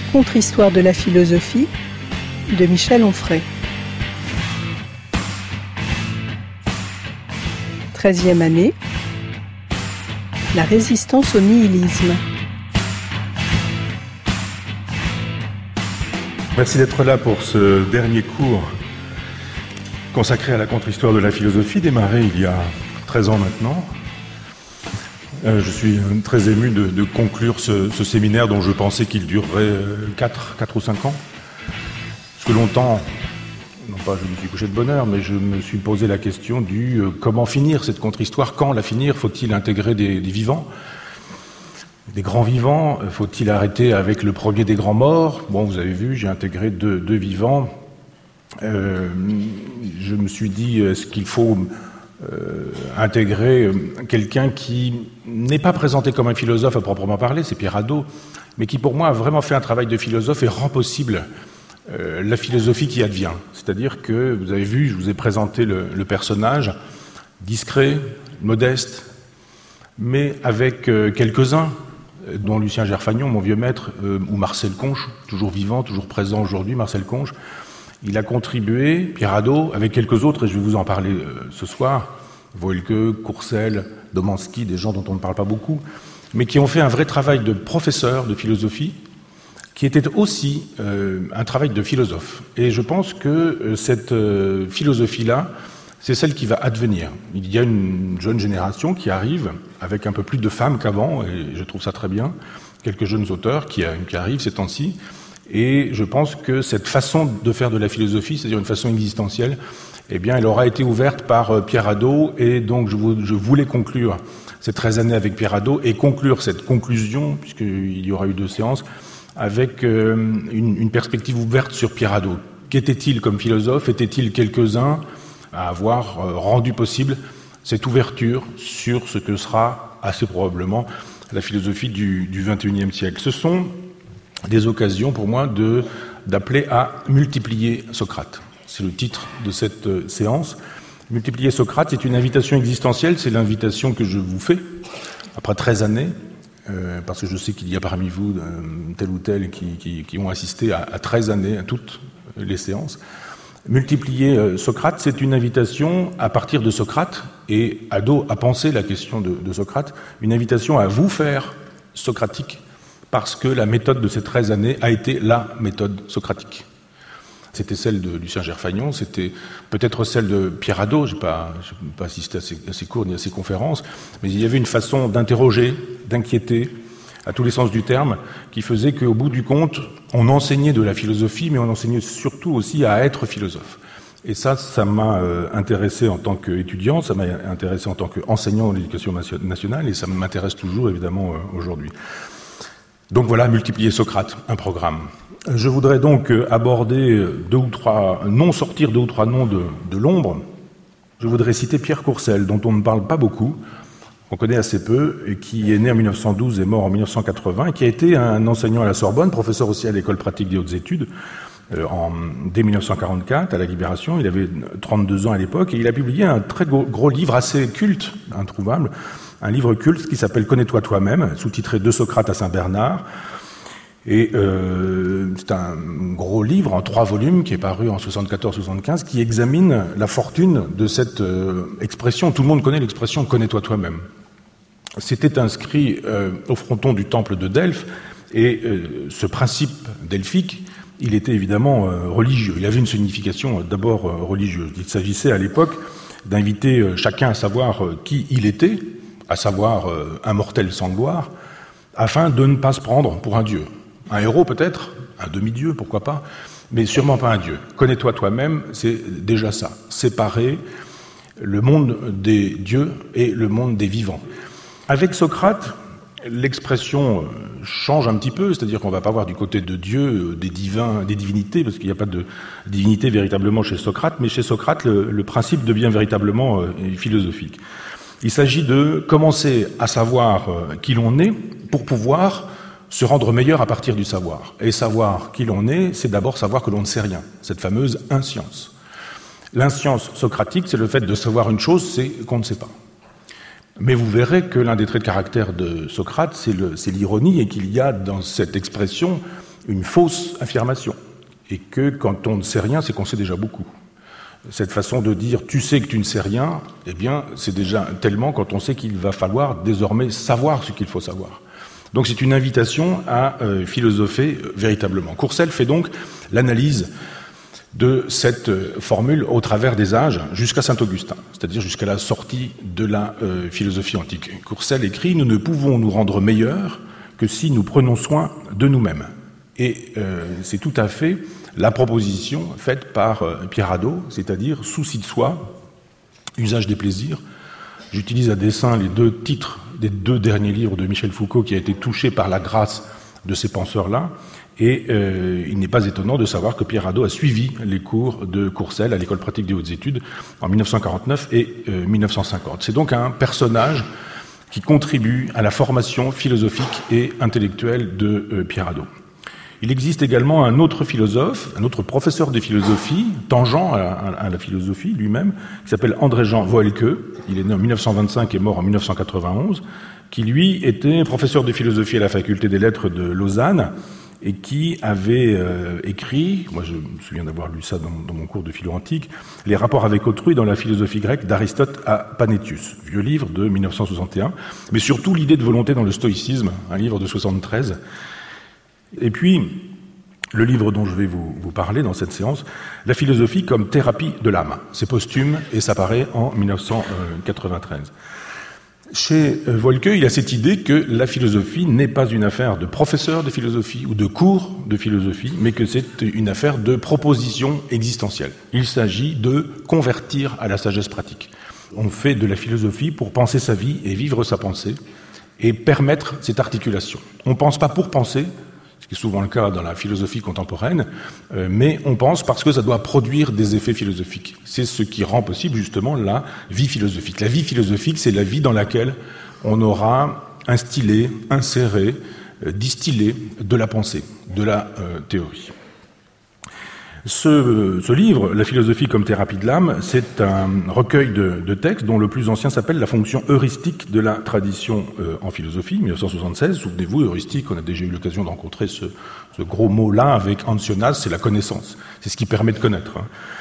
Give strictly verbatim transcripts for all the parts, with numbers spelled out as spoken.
Contre-histoire de la philosophie de Michel Onfray. Treizième année. La résistance au nihilisme. Merci d'être là pour ce dernier cours consacré à la contre-histoire de la philosophie, démarré il y a treize ans maintenant. Euh, je suis très ému de, de conclure ce, ce séminaire dont je pensais qu'il durerait quatre ou cinq ans. Parce que longtemps, non pas je me suis couché de bonne heure, mais je me suis posé la question du euh, comment finir cette contre-histoire, quand la finir, faut-il intégrer des, des vivants, des grands vivants, faut-il arrêter avec le premier des grands morts? Bon, vous avez vu, j'ai intégré deux, deux vivants. Euh, je me suis dit, est-ce qu'il faut euh, intégrer quelqu'un qui n'est pas présenté comme un philosophe à proprement parler, c'est Pierre Hadot, mais qui pour moi a vraiment fait un travail de philosophe et rend possible euh, la philosophie qui advient. C'est-à-dire que, vous avez vu, je vous ai présenté le, le personnage, discret, modeste, mais avec euh, quelques-uns, dont Lucien Gerfagnon, mon vieux maître, euh, ou Marcel Conche, toujours vivant, toujours présent aujourd'hui, Marcel Conche. Il a contribué, Pierre Hadot, avec quelques autres, et je vais vous en parler euh, ce soir, Voelke, Courcelles, Domanski, des gens dont on ne parle pas beaucoup, mais qui ont fait un vrai travail de professeur de philosophie, qui était aussi euh, un travail de philosophe. Et je pense que euh, cette euh, philosophie-là, c'est celle qui va advenir. Il y a une jeune génération qui arrive, avec un peu plus de femmes qu'avant, et je trouve ça très bien, quelques jeunes auteurs qui, qui arrivent ces temps-ci, et je pense que cette façon de faire de la philosophie, c'est-à-dire une façon existentielle, eh bien, elle aura été ouverte par Pierre Hadot, et donc je, vous, je voulais conclure ces treize années avec Pierre Hadot, et conclure cette conclusion, puisqu'il y aura eu deux séances, avec euh, une, une perspective ouverte sur Pierre Hadot. Qu'était-il comme philosophe? Étaient-ils quelques-uns à avoir euh, rendu possible cette ouverture sur ce que sera assez probablement la philosophie du, du vingt et unième siècle. Ce sont des occasions pour moi de, d'appeler à multiplier Socrate. C'est le titre de cette euh, séance. Multiplier Socrate, c'est une invitation existentielle, c'est l'invitation que je vous fais après treize années, euh, parce que je sais qu'il y a parmi vous euh, tel ou tel qui, qui, qui ont assisté à, à treize années, à toutes les séances. Multiplier euh, Socrate, c'est une invitation à partir de Socrate, et Hadot a pensé la question de, de Socrate, une invitation à vous faire socratique, parce que la méthode de ces treize années a été la méthode socratique. C'était celle de Lucien Gerfagnon, c'était peut-être celle de Pierre Hadot, je n'ai pas, pas assisté à ces, à ces cours ni à ces conférences, mais il y avait une façon d'interroger, d'inquiéter, à tous les sens du terme, qui faisait qu'au bout du compte, on enseignait de la philosophie, mais on enseignait surtout aussi à être philosophe. Et ça, ça m'a euh, intéressé en tant qu'étudiant, ça m'a intéressé en tant qu'enseignant de l'éducation nationale, et ça m'intéresse toujours, évidemment, euh, aujourd'hui. Donc voilà, multiplier Socrate, un programme. Je voudrais donc aborder deux ou trois noms, sortir deux ou trois noms de, de l'ombre. Je voudrais citer Pierre Courcelles, dont on ne parle pas beaucoup, qu'on connaît assez peu, et qui est né en mille neuf cent douze et mort en mille neuf cent quatre-vingts, et qui a été un enseignant à la Sorbonne, professeur aussi à l'École pratique des hautes études, euh, en, dès mille neuf cent quarante-quatre, à la Libération. Il avait trente-deux ans à l'époque, et il a publié un très gros, gros livre assez culte, introuvable, un livre culte qui s'appelle « Connais-toi toi-même », sous-titré « De Socrate à Saint-Bernard ». Et euh, c'est un gros livre en trois volumes qui est paru en soixante-quatorze soixante-quinze, qui examine la fortune de cette euh, expression. Tout le monde connaît l'expression « connais-toi toi-même ». C'était inscrit euh, au fronton du temple de Delphes, et euh, ce principe delphique, il était évidemment euh, religieux. Il avait une signification euh, d'abord euh, religieuse. Il s'agissait à l'époque d'inviter euh, chacun à savoir euh, qui il était, à savoir euh, un mortel sans gloire, afin de ne pas se prendre pour un dieu. Un héros peut-être, un demi-dieu, pourquoi pas, mais sûrement pas un dieu. Connais-toi toi-même, c'est déjà ça. Séparer le monde des dieux et le monde des vivants. Avec Socrate, l'expression change un petit peu, c'est-à-dire qu'on ne va pas voir du côté de Dieu, des divins, des divinités, parce qu'il n'y a pas de divinité véritablement chez Socrate, mais chez Socrate, le, le principe devient véritablement euh, philosophique. Il s'agit de commencer à savoir euh, qui l'on est pour pouvoir se rendre meilleur à partir du savoir. Et savoir qui l'on est, c'est d'abord savoir que l'on ne sait rien, cette fameuse inscience. L'inscience socratique, c'est le fait de savoir une chose, c'est qu'on ne sait pas. Mais vous verrez que l'un des traits de caractère de Socrate, c'est, le, c'est l'ironie, et qu'il y a dans cette expression une fausse affirmation, et que quand on ne sait rien, c'est qu'on sait déjà beaucoup. Cette façon de dire « tu sais que tu ne sais rien », eh bien, c'est déjà tellement quand on sait qu'il va falloir désormais savoir ce qu'il faut savoir. Donc c'est une invitation à euh, philosopher euh, véritablement. Courcelles fait donc l'analyse de cette euh, formule au travers des âges jusqu'à Saint-Augustin, c'est-à-dire jusqu'à la sortie de la euh, philosophie antique. Courcelles écrit « Nous ne pouvons nous rendre meilleurs que si nous prenons soin de nous-mêmes ». Et euh, c'est tout à fait la proposition faite par euh, Pierre Hadot, c'est-à-dire souci de soi, usage des plaisirs. J'utilise à dessein les deux titres des deux derniers livres de Michel Foucault qui a été touché par la grâce de ces penseurs-là. Et euh, il n'est pas étonnant de savoir que Pierre Hadot a suivi les cours de Courcelles à l'École pratique des hautes études en mille neuf cent quarante-neuf et euh, mille neuf cent cinquante. C'est donc un personnage qui contribue à la formation philosophique et intellectuelle de euh, Pierre Hadot. Il existe également un autre philosophe, un autre professeur de philosophie, tangent à la, à la philosophie lui-même, qui s'appelle André-Jean Voelke. Il est né en mille neuf cent vingt-cinq et mort en mille neuf cent quatre-vingt-onze, qui lui était professeur de philosophie à la faculté des lettres de Lausanne et qui avait euh, écrit, moi je me souviens d'avoir lu ça dans, dans mon cours de philo antique, les rapports avec autrui dans la philosophie grecque d'Aristote à Panétius, vieux livre de mille neuf cent soixante et un, mais surtout l'idée de volonté dans le stoïcisme, un livre de soixante-treize. Et puis, le livre dont je vais vous, vous parler dans cette séance, La philosophie comme thérapie de l'âme. C'est posthume et ça paraît en mille neuf cent quatre-vingt-treize. Chez Voelke, il y a cette idée que la philosophie n'est pas une affaire de professeur de philosophie ou de cours de philosophie, mais que c'est une affaire de proposition existentielle. Il s'agit de convertir à la sagesse pratique. On fait de la philosophie pour penser sa vie et vivre sa pensée et permettre cette articulation. On ne pense pas pour penser, ce qui est souvent le cas dans la philosophie contemporaine, euh, mais on pense parce que ça doit produire des effets philosophiques. C'est ce qui rend possible justement la vie philosophique. La vie philosophique, c'est la vie dans laquelle on aura instillé, inséré, euh, distillé de la pensée, de la euh, théorie. Ce, ce livre, La philosophie comme thérapie de l'âme, c'est un recueil de, de textes dont le plus ancien s'appelle La fonction heuristique de la tradition euh, en philosophie, mille neuf cent soixante-seize. Souvenez-vous, heuristique, on a déjà eu l'occasion de rencontrer ce, ce gros mot-là avec Ancionas, c'est la connaissance, c'est ce qui permet de connaître. Hein.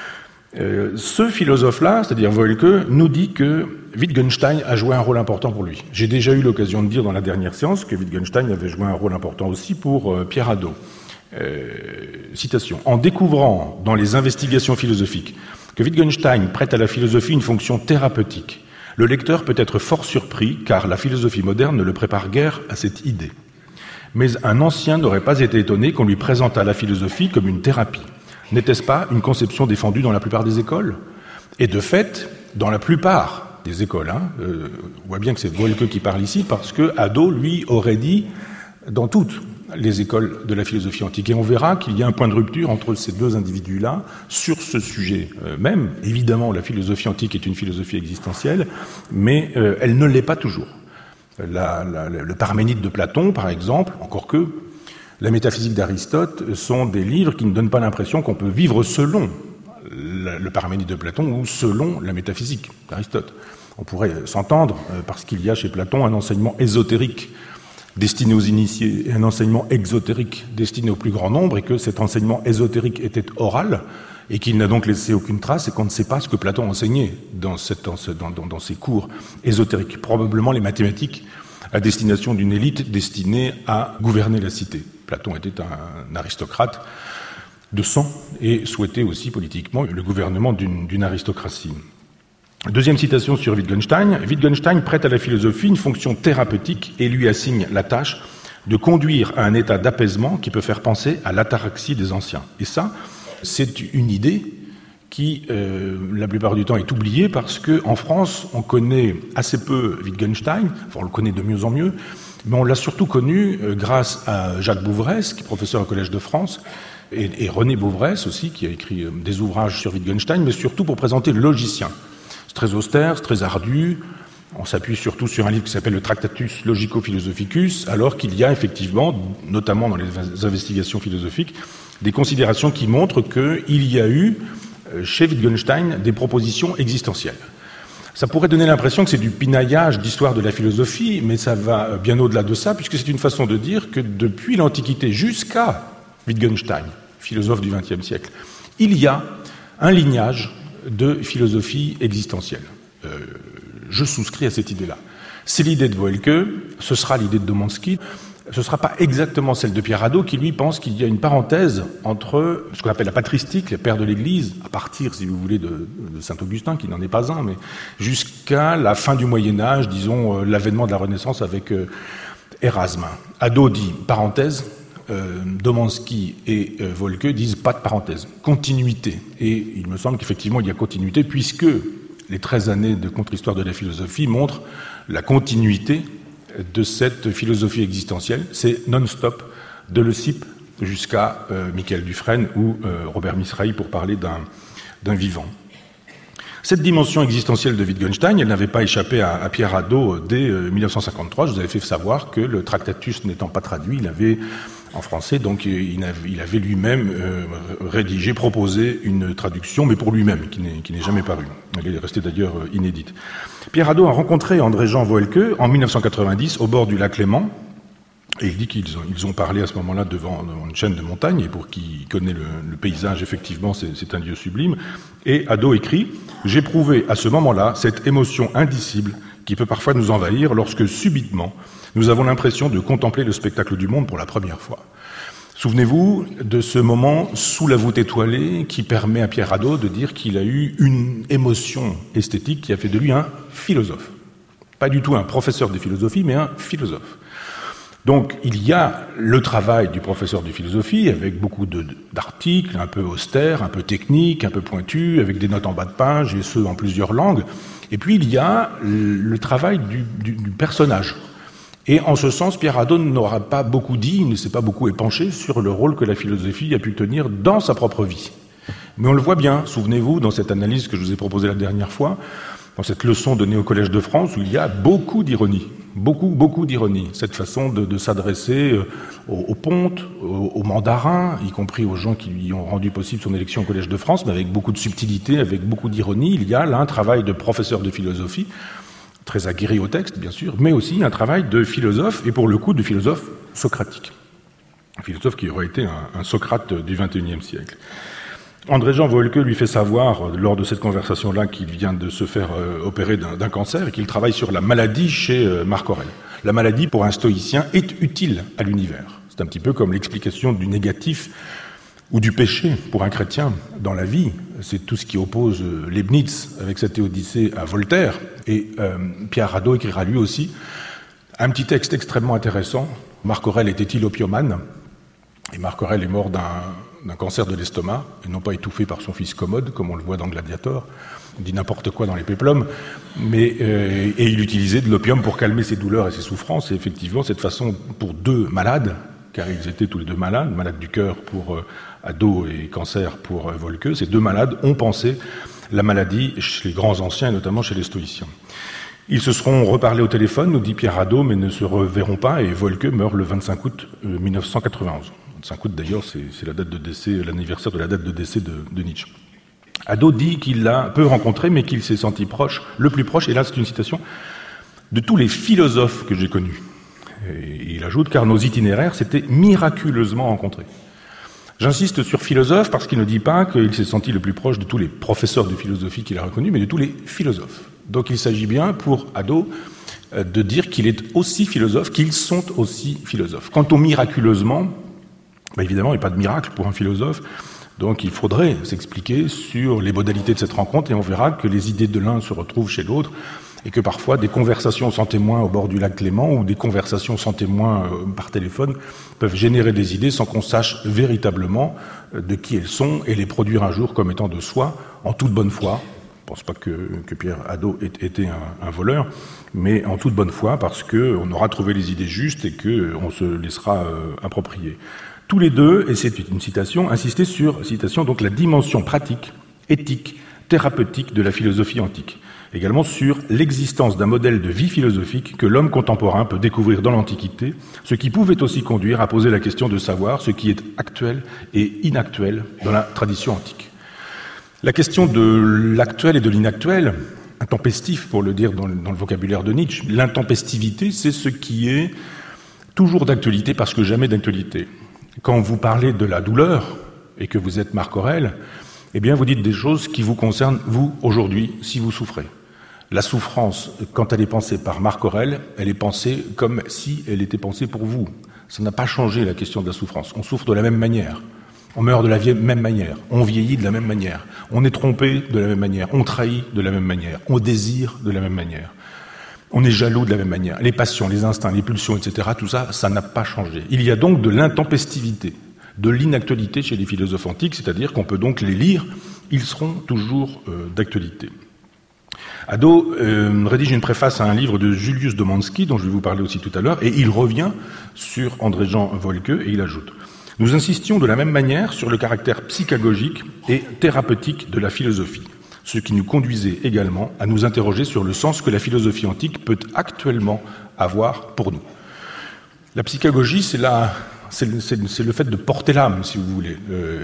Euh, ce philosophe-là, c'est-à-dire Voelke, nous dit que Wittgenstein a joué un rôle important pour lui. J'ai déjà eu l'occasion de dire dans la dernière séance que Wittgenstein avait joué un rôle important aussi pour euh, Pierre Hadot. Euh, citation. En découvrant dans les investigations philosophiques que Wittgenstein prête à la philosophie une fonction thérapeutique, le lecteur peut être fort surpris car la philosophie moderne ne le prépare guère à cette idée. Mais un ancien n'aurait pas été étonné qu'on lui présentât la philosophie comme une thérapie. N'était-ce pas une conception défendue dans la plupart des écoles ? Et de fait, dans la plupart des écoles, hein, euh, on voit bien que c'est Voelke qui parle ici parce que Hadot, lui, aurait dit dans toutes les écoles de la philosophie antique. Et on verra qu'il y a un point de rupture entre ces deux individus-là sur ce sujet euh, même. Évidemment, la philosophie antique est une philosophie existentielle, mais euh, elle ne l'est pas toujours. La, la, le Parménide de Platon, par exemple, encore que la métaphysique d'Aristote sont des livres qui ne donnent pas l'impression qu'on peut vivre selon la, le Parménide de Platon ou selon la métaphysique d'Aristote. On pourrait s'entendre euh, parce qu'il y a chez Platon un enseignement ésotérique destiné aux initiés et un enseignement exotérique destiné au plus grand nombre, et que cet enseignement ésotérique était oral, et qu'il n'a donc laissé aucune trace, et qu'on ne sait pas ce que Platon enseignait dans, cette, dans, dans, dans ses cours ésotériques. Probablement les mathématiques à destination d'une élite destinée à gouverner la cité. Platon était un, un aristocrate de sang et souhaitait aussi politiquement le gouvernement d'une, d'une aristocratie. Deuxième citation sur Wittgenstein. Wittgenstein prête à la philosophie une fonction thérapeutique et lui assigne la tâche de conduire à un état d'apaisement qui peut faire penser à l'ataraxie des anciens. Et ça, c'est une idée qui, euh, la plupart du temps, est oubliée parce qu'en France, on connaît assez peu Wittgenstein, enfin on le connaît de mieux en mieux, mais on l'a surtout connu euh, grâce à Jacques Bouvresse, qui est professeur au Collège de France, et, et René Bouvresse aussi, qui a écrit euh, des ouvrages sur Wittgenstein, mais surtout pour présenter le logicien. Très austère, très ardu. On s'appuie surtout sur un livre qui s'appelle le Tractatus Logico-Philosophicus, alors qu'il y a effectivement, notamment dans les investigations philosophiques, des considérations qui montrent qu'il y a eu, chez Wittgenstein, des propositions existentielles. Ça pourrait donner l'impression que c'est du pinaillage d'histoire de la philosophie, mais ça va bien au-delà de ça, puisque c'est une façon de dire que depuis l'Antiquité jusqu'à Wittgenstein, philosophe du vingtième siècle. Il y a un lignage de philosophie existentielle. Euh, je souscris à cette idée-là. C'est l'idée de Voelke, ce sera l'idée de Domanski, ce ne sera pas exactement celle de Pierre Hadot, qui lui pense qu'il y a une parenthèse entre ce qu'on appelle la patristique, les pères de l'Église, à partir, si vous voulez, de, de Saint-Augustin, qui n'en est pas un, mais jusqu'à la fin du Moyen-Âge, disons, euh, l'avènement de la Renaissance avec euh, Erasme. Hadot dit parenthèse, euh, Domanski et euh, Voelke disent pas de parenthèse, continuité. Et il me semble qu'effectivement il y a continuité, puisque les treize années de contre-histoire de la philosophie montrent la continuité de cette philosophie existentielle. C'est non-stop, de Le Cip jusqu'à euh, Michael Dufresne ou euh, Robert Misrahi, pour parler d'un, d'un vivant. Cette dimension existentielle de Wittgenstein, elle n'avait pas échappé à, à Pierre Hadot dès euh, mille neuf cent cinquante-trois. Je vous avais fait savoir que le Tractatus n'étant pas traduit, il avait en français, donc il avait, il avait lui-même euh, rédigé, proposé une traduction, mais pour lui-même, qui n'est, qui n'est jamais parue. Elle est restée d'ailleurs inédite. Pierre Hadot a rencontré André-Jean Voelke en mille neuf cent quatre-vingt-dix au bord du lac Léman, et il dit qu'ils ont, ils ont parlé à ce moment-là devant, devant une chaîne de montagnes, et pour qui connaît le, le paysage, effectivement, c'est, c'est un lieu sublime. Et Hadot écrit « J'éprouvais à ce moment-là cette émotion indicible qui peut parfois nous envahir lorsque, subitement, nous avons l'impression de contempler le spectacle du monde pour la première fois. » Souvenez-vous de ce moment sous la voûte étoilée qui permet à Pierre Hadot de dire qu'il a eu une émotion esthétique qui a fait de lui un philosophe. Pas du tout un professeur de philosophie, mais un philosophe. Donc il y a le travail du professeur de philosophie avec beaucoup de, d'articles un peu austères, un peu techniques, un peu pointus, avec des notes en bas de page et ceux en plusieurs langues. Et puis il y a le travail du, du, du personnage. Et en ce sens, Pierre Hadot n'aura pas beaucoup dit, il ne s'est pas beaucoup épanché sur le rôle que la philosophie a pu tenir dans sa propre vie. Mais on le voit bien, souvenez-vous, dans cette analyse que je vous ai proposée la dernière fois, dans cette leçon donnée au Collège de France, où il y a beaucoup d'ironie, beaucoup, beaucoup d'ironie. Cette façon de, de s'adresser aux, aux pontes, aux, aux mandarins, y compris aux gens qui lui ont rendu possible son élection au Collège de France, mais avec beaucoup de subtilité, avec beaucoup d'ironie. Il y a là un travail de professeur de philosophie, très aguerri au texte, bien sûr, mais aussi un travail de philosophe, et pour le coup de philosophe socratique. Un philosophe qui aurait été un, un Socrate du vingt et unième siècle. André-Jean Voelke lui fait savoir, lors de cette conversation-là, qu'il vient de se faire euh, opérer d'un, d'un cancer et qu'il travaille sur la maladie chez euh, Marc Aurèle. La maladie, pour un stoïcien, est utile à l'univers. C'est un petit peu comme l'explication du négatif ou du péché pour un chrétien dans la vie. C'est tout ce qui oppose euh, Leibniz avec sa Théodicée à Voltaire. Et euh, Pierre Hadot écrira lui aussi un petit texte extrêmement intéressant. Marc Aurèle était-il opiomane ? Et Marc Aurèle est mort d'un, d'un cancer de l'estomac, et non pas étouffé par son fils Commode, comme on le voit dans Gladiator. On dit n'importe quoi dans les péplums. Mais, euh, et il utilisait de l'opium pour calmer ses douleurs et ses souffrances. Et effectivement, cette façon, pour deux malades, car ils étaient tous les deux malades, malades du cœur pour euh, Hadot et cancer pour euh, Voelke, ces deux malades ont pensé la maladie chez les grands anciens, et notamment chez les stoïciens. Ils se seront reparlés au téléphone, nous dit Pierre Hadot, mais ne se reverront pas, et Voelke meurt le vingt-cinq août mille neuf cent quatre-vingt-onze. vingt-cinq août d'ailleurs, c'est, c'est la date de décès, l'anniversaire de la date de décès de, de Nietzsche. Hadot dit qu'il l'a peu rencontré, mais qu'il s'est senti proche, le plus proche, et là c'est une citation, de tous les philosophes que j'ai connus. Et il ajoute, car nos itinéraires s'étaient miraculeusement rencontrés. J'insiste sur philosophe parce qu'il ne dit pas qu'il s'est senti le plus proche de tous les professeurs de philosophie qu'il a reconnus, mais de tous les philosophes. Donc il s'agit bien pour Hadot de dire qu'il est aussi philosophe, qu'ils sont aussi philosophes. Quant au miraculeusement, ben évidemment, il n'y a pas de miracle pour un philosophe, donc il faudrait s'expliquer sur les modalités de cette rencontre, et on verra que les idées de l'un se retrouvent chez l'autre, et que parfois des conversations sans témoin au bord du lac Léman ou des conversations sans témoin euh, par téléphone peuvent générer des idées sans qu'on sache véritablement euh, de qui elles sont et les produire un jour comme étant de soi, en toute bonne foi. Je ne pense pas que, que Pierre Hadot ait été un, un voleur, mais en toute bonne foi parce qu'on aura trouvé les idées justes et qu'on se laissera euh, approprier. Tous les deux, et c'est une citation, insistaient sur, citation, donc la dimension pratique, éthique, thérapeutique de la philosophie antique. Également sur l'existence d'un modèle de vie philosophique que l'homme contemporain peut découvrir dans l'Antiquité, ce qui pouvait aussi conduire à poser la question de savoir ce qui est actuel et inactuel dans la tradition antique. La question de l'actuel et de l'inactuel, intempestif pour le dire dans le, dans le vocabulaire de Nietzsche, l'intempestivité, c'est ce qui est toujours d'actualité parce que jamais d'actualité. Quand vous parlez de la douleur, et que vous êtes Marc Aurèle, eh bien vous dites des choses qui vous concernent, vous, aujourd'hui, si vous souffrez. La souffrance, quand elle est pensée par Marc Aurèle, elle est pensée comme si elle était pensée pour vous. Ça n'a pas changé la question de la souffrance. On souffre de la même manière. On meurt de la même manière. On vieillit de la même manière. On est trompé de la même manière. On trahit de la même manière. On désire de la même manière. On est jaloux de la même manière. Les passions, les instincts, les pulsions, et cetera, tout ça, ça n'a pas changé. Il y a donc de l'intempestivité, de l'inactualité chez les philosophes antiques, c'est-à-dire qu'on peut donc les lire, ils seront toujours euh, d'actualité. Hadot euh, rédige une préface à un livre de Julius Domanski, dont je vais vous parler aussi tout à l'heure, et il revient sur André-Jean Volke, et il ajoute « Nous insistions de la même manière sur le caractère psychagogique et thérapeutique de la philosophie, ce qui nous conduisait également à nous interroger sur le sens que la philosophie antique peut actuellement avoir pour nous. » La psychagogie, c'est la... C'est le, c'est, c'est le fait de porter l'âme, si vous voulez, euh,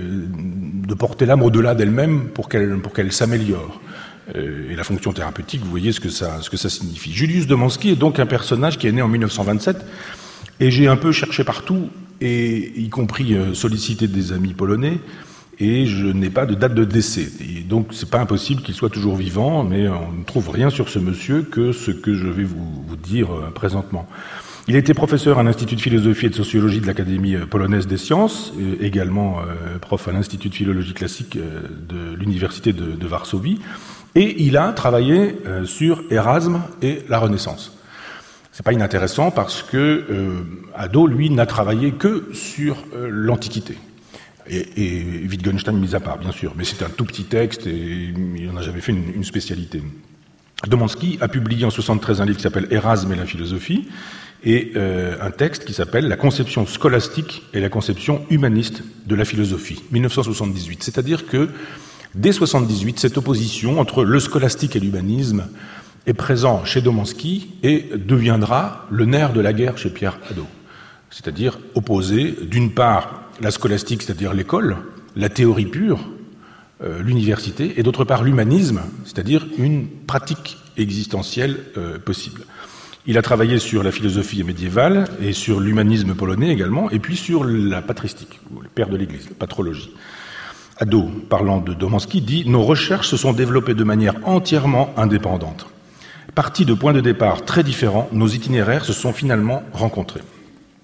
de porter l'âme au-delà d'elle-même pour qu'elle, pour qu'elle s'améliore. Euh, et la fonction thérapeutique, vous voyez ce que ça, ce que ça signifie. Julius Domanski est donc un personnage qui est né en mille neuf cent vingt-sept, et j'ai un peu cherché partout, et y compris euh, sollicité des amis polonais, et je n'ai pas de date de décès. Et donc c'est pas impossible qu'il soit toujours vivant, mais on ne trouve rien sur ce monsieur que ce que je vais vous, vous dire euh, présentement. Il était professeur à l'Institut de philosophie et de sociologie de l'Académie polonaise des sciences, également euh, prof à l'Institut de philologie classique euh, de l'Université de, de Varsovie, et il a travaillé euh, sur Erasme et la Renaissance. C'est pas inintéressant parce que euh, Hadot, lui, n'a travaillé que sur euh, l'Antiquité. Et, et Wittgenstein mis à part, bien sûr, mais c'est un tout petit texte et il n'en a jamais fait une, une spécialité. Domanski a publié en soixante-treize un livre qui s'appelle Erasme et la philosophie, et euh, un texte qui s'appelle « La conception scolastique et la conception humaniste de la philosophie », mille neuf cent soixante-dix-huit. C'est-à-dire que, dès soixante-dix-huit, cette opposition entre le scolastique et l'humanisme est présente chez Domanski et deviendra le nerf de la guerre chez Pierre Hadot. C'est-à-dire opposer, d'une part, la scolastique, c'est-à-dire l'école, la théorie pure, euh, l'université, et d'autre part, l'humanisme, c'est-à-dire une pratique existentielle euh, possible. Il a travaillé sur la philosophie médiévale et sur l'humanisme polonais également, et puis sur la patristique, le père de l'Église, la patrologie. Hadot, parlant de Domanski, dit « Nos recherches se sont développées de manière entièrement indépendante. Partis de points de départ très différents, nos itinéraires se sont finalement rencontrés. Euh, »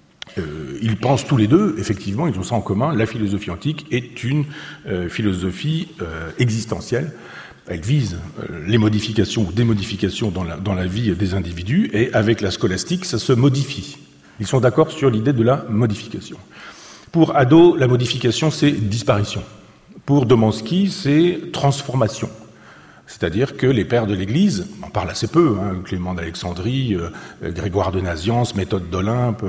Ils pensent tous les deux, effectivement, ils ont ça en commun, la philosophie antique est une euh, philosophie euh, existentielle. Elle vise les modifications ou démodifications dans la, dans la vie des individus, et avec la scolastique, ça se modifie. Ils sont d'accord sur l'idée de la modification. Pour Hadot, la modification, c'est disparition. Pour Domanski, c'est transformation. C'est-à-dire que les pères de l'Église, on en parle assez peu, hein, Clément d'Alexandrie, euh, Grégoire de Nazianze, Méthode d'Olympe,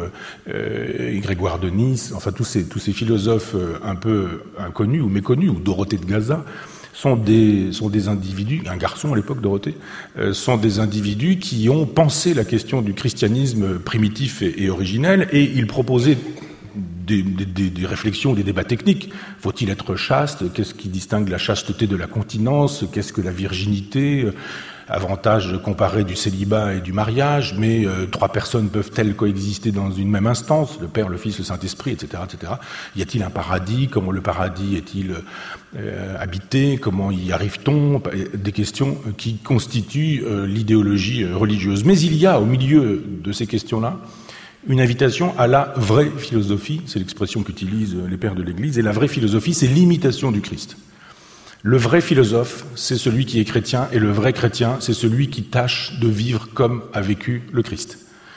euh, Grégoire de Nice, enfin tous ces, tous ces philosophes euh, un peu inconnus ou méconnus, ou Dorothée de Gaza, sont des, sont des individus, un garçon à l'époque, Dorothée, euh, sont des individus qui ont pensé la question du christianisme primitif et, et originel, et ils proposaient des, des, des réflexions, des débats techniques. Faut-il être chaste? Qu'est-ce qui distingue la chasteté de la continence? Qu'est-ce que la virginité? Avantage comparé du célibat et du mariage, mais euh, trois personnes peuvent-elles coexister dans une même instance, le Père, le Fils, le Saint-Esprit, et cetera, et cetera. Y a-t-il un paradis? Comment le paradis est-il euh, habité? Comment y arrive-t-on? Des questions qui constituent euh, l'idéologie religieuse. Mais il y a, au milieu de ces questions-là, une invitation à la vraie philosophie, c'est l'expression qu'utilisent les pères de l'Église, et la vraie philosophie, c'est l'imitation du Christ. Le vrai philosophe, c'est celui qui est chrétien, et le vrai chrétien, c'est celui qui tâche de vivre comme a vécu le Christ.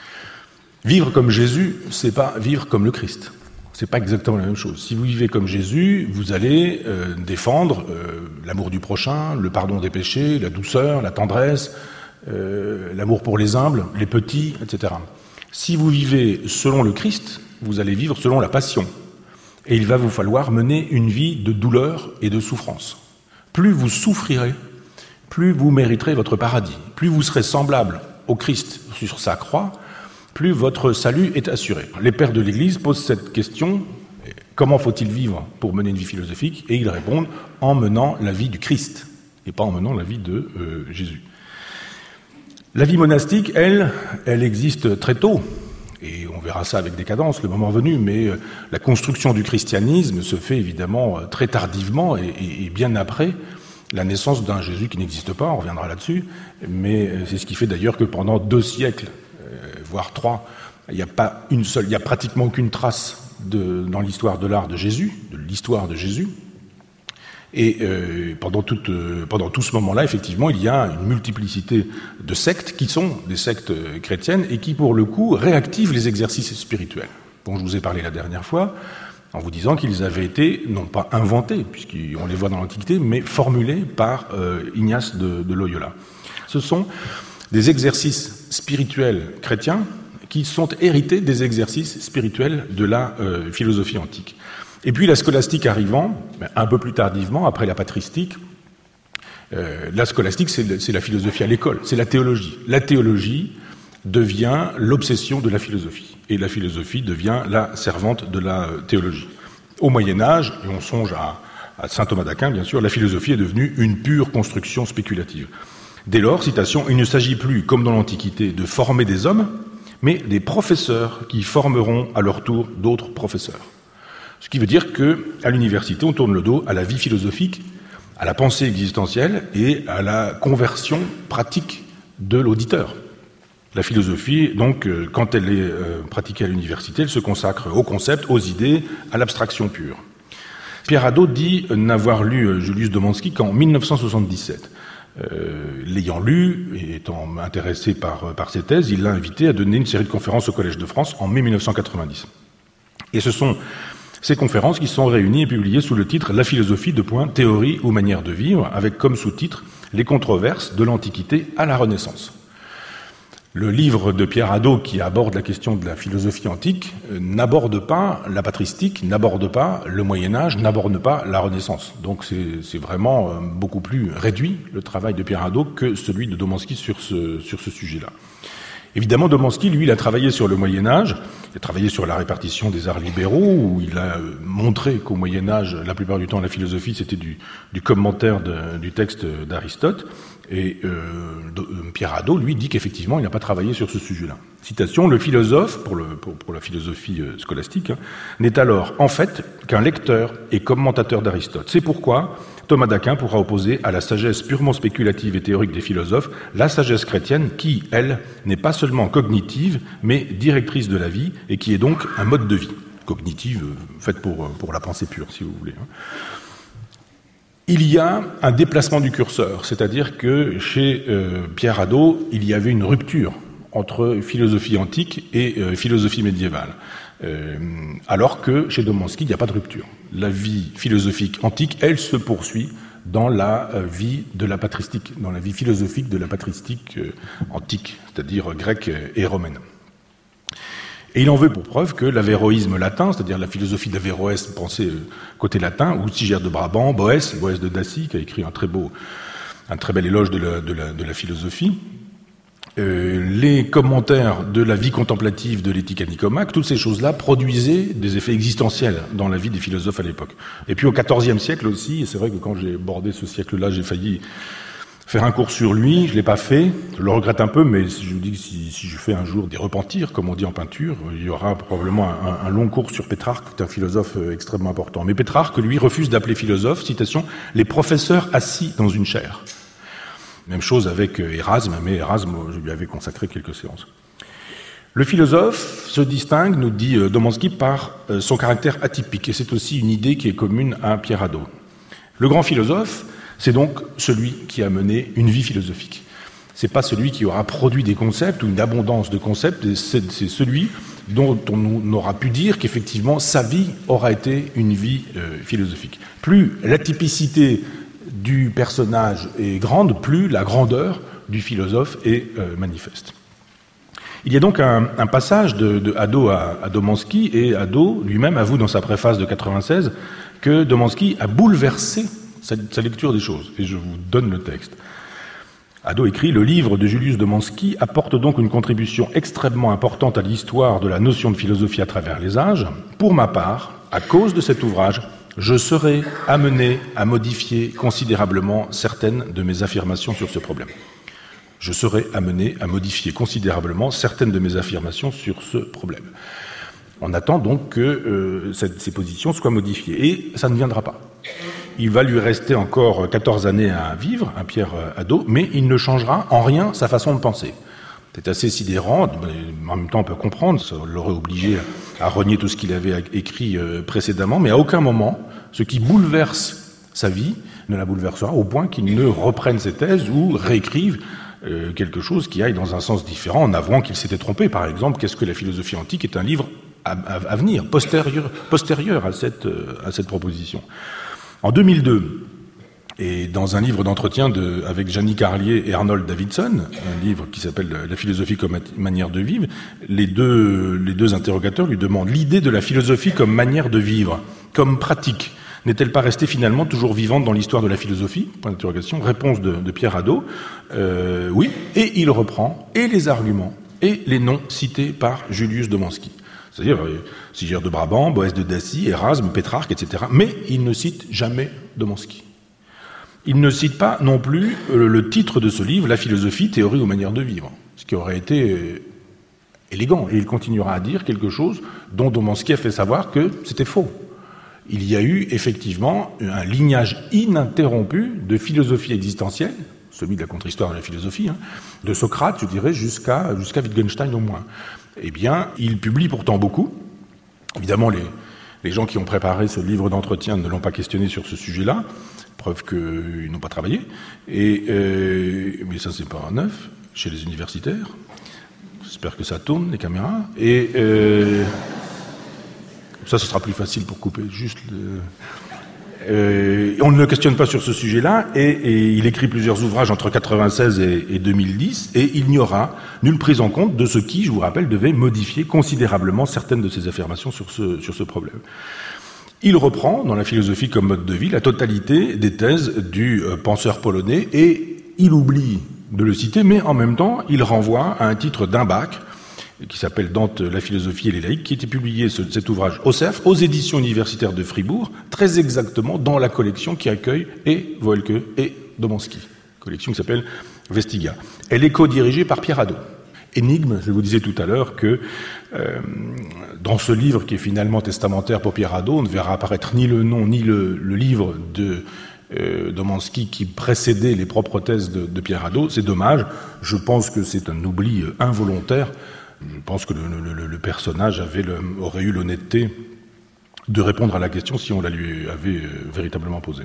Vivre comme Jésus, c'est pas vivre comme le Christ. C'est pas exactement la même chose. Si vous vivez comme Jésus, vous allez euh, défendre euh, l'amour du prochain, le pardon des péchés, la douceur, la tendresse, euh, l'amour pour les humbles, les petits, et cetera. Si vous vivez selon le Christ, vous allez vivre selon la passion. Et il va vous falloir mener une vie de douleur et de souffrance. Plus vous souffrirez, plus vous mériterez votre paradis. Plus vous serez semblable au Christ sur sa croix, plus votre salut est assuré. Les pères de l'Église posent cette question, comment faut-il vivre pour mener une vie philosophique? Et ils répondent, en menant la vie du Christ, et pas en menant la vie de euh, Jésus. La vie monastique, elle, elle existe très tôt. Et on verra ça avec décadence le moment venu, mais la construction du christianisme se fait évidemment très tardivement et, et, et bien après la naissance d'un Jésus qui n'existe pas, on reviendra là-dessus, mais c'est ce qui fait d'ailleurs que pendant deux siècles, euh, voire trois, il n'y a pas une seule, il n'y a pratiquement aucune trace de, dans l'histoire de l'art de Jésus, de l'histoire de Jésus. Et euh, pendant, toute, euh, pendant tout ce moment-là, effectivement, il y a une multiplicité de sectes qui sont des sectes chrétiennes et qui, pour le coup, réactivent les exercices spirituels dont je vous ai parlé la dernière fois, en vous disant qu'ils avaient été, non pas inventés, puisqu'on les voit dans l'Antiquité, mais formulés par euh, Ignace de, de Loyola. Ce sont des exercices spirituels chrétiens qui sont hérités des exercices spirituels de la euh, philosophie antique. Et puis la scolastique arrivant, un peu plus tardivement, après la patristique, euh, la scolastique, c'est, c'est la philosophie à l'école, c'est la théologie. La théologie devient l'obsession de la philosophie, et la philosophie devient la servante de la théologie. Au Moyen-Âge, et on songe à, à saint Thomas d'Aquin, bien sûr, la philosophie est devenue une pure construction spéculative. Dès lors, citation, il ne s'agit plus, comme dans l'Antiquité, de former des hommes, mais des professeurs qui formeront à leur tour d'autres professeurs. Ce qui veut dire qu'à l'université, on tourne le dos à la vie philosophique, à la pensée existentielle et à la conversion pratique de l'auditeur. La philosophie, donc, quand elle est euh, pratiquée à l'université, elle se consacre aux concepts, aux idées, à l'abstraction pure. Pierre Hadot dit n'avoir lu Julius Domanski qu'en mille neuf cent soixante-dix-sept. Euh, l'ayant lu et étant intéressé par, par ses thèses, il l'a invité à donner une série de conférences au Collège de France en mai mille neuf cent quatre-vingt-dix. Et ce sont ces conférences qui sont réunies et publiées sous le titre « La philosophie de point, théorie ou manière de vivre », avec comme sous-titre « Les controverses de l'Antiquité à la Renaissance ». Le livre de Pierre Hadot qui aborde la question de la philosophie antique euh, n'aborde pas la patristique, n'aborde pas le Moyen-Âge, n'aborde pas la Renaissance. Donc c'est, c'est vraiment euh, beaucoup plus réduit, le travail de Pierre Hadot, que celui de Domanski sur ce, sur ce sujet-là. Évidemment, Domanski, lui, il a travaillé sur le Moyen-Âge, il a travaillé sur la répartition des arts libéraux, où il a montré qu'au Moyen-Âge, la plupart du temps, la philosophie, c'était du, du commentaire de, du texte d'Aristote. Et euh, Pierre Hadot, lui, dit qu'effectivement, il n'a pas travaillé sur ce sujet-là. Citation, « Le philosophe, pour, le, pour, pour la philosophie euh, scolastique, hein, n'est alors, en fait, qu'un lecteur et commentateur d'Aristote. C'est pourquoi Thomas d'Aquin pourra opposer à la sagesse purement spéculative et théorique des philosophes la sagesse chrétienne qui, elle, n'est pas seulement cognitive, mais directrice de la vie, et qui est donc un mode de vie. Cognitive, euh, faite pour, pour la pensée pure, si vous voulez. Hein. Il y a un déplacement du curseur, c'est-à-dire que chez euh, Pierre Hadot, il y avait une rupture entre philosophie antique et euh, philosophie médiévale, euh, alors que chez Domanski, il n'y a pas de rupture. La vie philosophique antique, elle se poursuit dans la euh, vie de la patristique, dans la vie philosophique de la patristique euh, antique, c'est-à-dire euh, grecque et romaine. Et il en veut pour preuve que l'avéroïsme latin, c'est-à-dire la philosophie d'Averroès pensée côté latin, ou Sigère de Brabant, Boès, Boès de Dacie, qui a écrit un très beau, un très bel éloge de la, de la, de la philosophie, euh, les commentaires de la vie contemplative de l'éthique à Nicomaque, toutes ces choses-là produisaient des effets existentiels dans la vie des philosophes à l'époque. Et puis au quatorzième siècle aussi, et c'est vrai que quand j'ai abordé ce siècle-là, j'ai failli faire un cours sur lui, je ne l'ai pas fait, je le regrette un peu, mais je vous dis que si, si je fais un jour des repentirs, comme on dit en peinture, il y aura probablement un, un long cours sur Pétrarque, qui est un philosophe extrêmement important. Mais Pétrarque, lui, refuse d'appeler philosophe, citation, les professeurs assis dans une chaire. Même chose avec Érasme, mais Érasme, je lui avais consacré quelques séances. Le philosophe se distingue, nous dit Domanski, par son caractère atypique, et c'est aussi une idée qui est commune à Pierre Hadot. Le grand philosophe, c'est donc celui qui a mené une vie philosophique. C'est pas celui qui aura produit des concepts ou une abondance de concepts, c'est, c'est celui dont on aura pu dire qu'effectivement sa vie aura été une vie euh, philosophique. Plus l'atypicité du personnage est grande, plus la grandeur du philosophe est euh, manifeste. Il y a donc un, un passage de, de Hadot à, à Domanski, et Hadot lui-même avoue dans sa préface de quatre-vingt-seize que Domanski a bouleversé sa, sa lecture des choses. Et je vous donne le texte. Hadot écrit « Le livre de Julius Domanski apporte donc une contribution extrêmement importante à l'histoire de la notion de philosophie à travers les âges. Pour ma part, à cause de cet ouvrage, je serai amené à modifier considérablement certaines de mes affirmations sur ce problème. » je serai amené à modifier considérablement certaines de mes affirmations sur ce problème. On attend donc que euh, cette, ces positions soient modifiées. Et ça ne viendra pas. Il va lui rester encore quatorze années à vivre, à Pierre Hadot, mais il ne changera en rien sa façon de penser. C'est assez sidérant, mais en même temps on peut comprendre, ça l'aurait obligé à renier tout ce qu'il avait écrit précédemment, mais à aucun moment, ce qui bouleverse sa vie ne la bouleversera au point qu'il ne reprenne ses thèses ou réécrive quelque chose qui aille dans un sens différent en avouant qu'il s'était trompé. Par exemple, qu'est-ce que la philosophie antique est un livre à, à, à venir, postérieur, postérieur à cette, à cette proposition. En deux mille deux, et dans un livre d'entretien de, avec Jeannie Carlier et Arnold Davidson, un livre qui s'appelle « La philosophie comme manière de vivre », les deux, les deux interrogateurs lui demandent l'idée de la philosophie comme manière de vivre, comme pratique. N'est-elle pas restée finalement toujours vivante dans l'histoire de la philosophie ? Point d'interrogation. Réponse de, de Pierre Hadot, euh, oui. Et il reprend et les arguments et les noms cités par Julius Domanski. C'est-à-dire euh, Sigère de Brabant, Boès de Dacy, Erasme, Pétrarque, et cetera. Mais il ne cite jamais Domanski. Il ne cite pas non plus euh, le titre de ce livre, La philosophie, théorie ou manière de vivre, ce qui aurait été euh, élégant. Et il continuera à dire quelque chose dont Domanski a fait savoir que c'était faux. Il y a eu effectivement un lignage ininterrompu de philosophie existentielle, celui de la contre-histoire de la philosophie, hein, de Socrate, je dirais, jusqu'à, jusqu'à Wittgenstein au moins. Eh bien, il publie pourtant beaucoup. Évidemment, les, les gens qui ont préparé ce livre d'entretien ne l'ont pas questionné sur ce sujet-là, preuve qu'ils n'ont pas travaillé. Et, euh, mais ça, c'est pas neuf, chez les universitaires. J'espère que ça tourne, les caméras. Et euh, ça, ce sera plus facile pour couper juste le... Euh, on ne le questionne pas sur ce sujet-là, et, et il écrit plusieurs ouvrages entre quatre-vingt-seize et, et deux mille dix, et il n'y aura nulle prise en compte de ce qui, je vous rappelle, devait modifier considérablement certaines de ses affirmations sur ce, sur ce problème. Il reprend, dans la philosophie comme mode de vie, la totalité des thèses du euh, penseur polonais, et il oublie de le citer, mais en même temps, il renvoie à un titre d'un bac, qui s'appelle Dante, la philosophie et les laïcs, qui était publié, ce, cet ouvrage, au C E F, aux éditions universitaires de Fribourg, très exactement dans la collection qui accueille et Voelke et Domanski, collection qui s'appelle Vestigia. Elle est co-dirigée par Pierre Hadot. Énigme, je vous disais tout à l'heure que euh, dans ce livre qui est finalement testamentaire pour Pierre Hadot, on ne verra apparaître ni le nom ni le, le livre de euh, Domanski qui précédait les propres thèses de, de Pierre Hadot. C'est dommage, je pense que c'est un oubli involontaire. Je pense que le, le, le personnage avait le, aurait eu l'honnêteté de répondre à la question si on la lui avait euh, véritablement posée.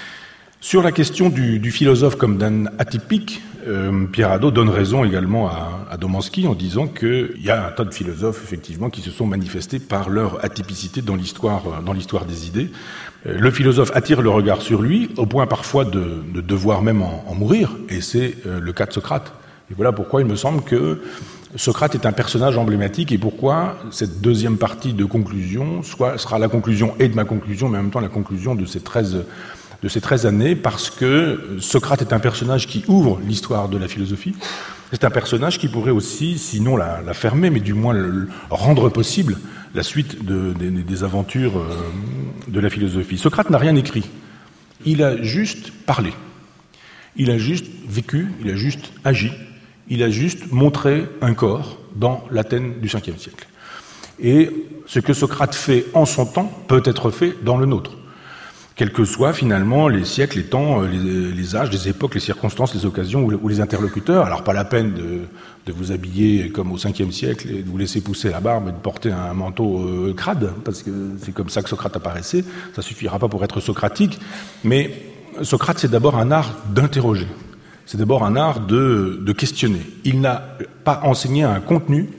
Sur la question du, du philosophe comme d'un atypique, euh, Pierre Hadot donne raison également à, à Domanski en disant qu'il y a un tas de philosophes effectivement qui se sont manifestés par leur atypicité dans l'histoire, dans l'histoire des idées. Euh, le philosophe attire le regard sur lui au point parfois de, de devoir même en, en mourir, et c'est euh, le cas de Socrate. Et voilà pourquoi il me semble que Socrate est un personnage emblématique et pourquoi cette deuxième partie de conclusion soit, sera la conclusion et de ma conclusion, mais en même temps la conclusion de ces treize, de ces treize années, parce que Socrate est un personnage qui ouvre l'histoire de la philosophie. C'est un personnage qui pourrait aussi, sinon la, la fermer, mais du moins le, rendre possible la suite de, de, des aventures de la philosophie. Socrate n'a rien écrit. Il a juste parlé. Il a juste vécu, il a juste agi. Il a juste montré un corps dans l'Athènes du cinquième siècle. Et ce que Socrate fait en son temps peut être fait dans le nôtre. Quels que soient finalement les siècles, les temps, les, les âges, les époques, les circonstances, les occasions ou, ou les interlocuteurs. Alors pas la peine de, de vous habiller comme au cinquième siècle et de vous laisser pousser la barbe et de porter un manteau euh, crade, parce que c'est comme ça que Socrate apparaissait. Ça suffira pas pour être socratique. Mais Socrate, c'est d'abord un art d'interroger. C'est d'abord un art de, de questionner. Il n'a pas enseigné un contenu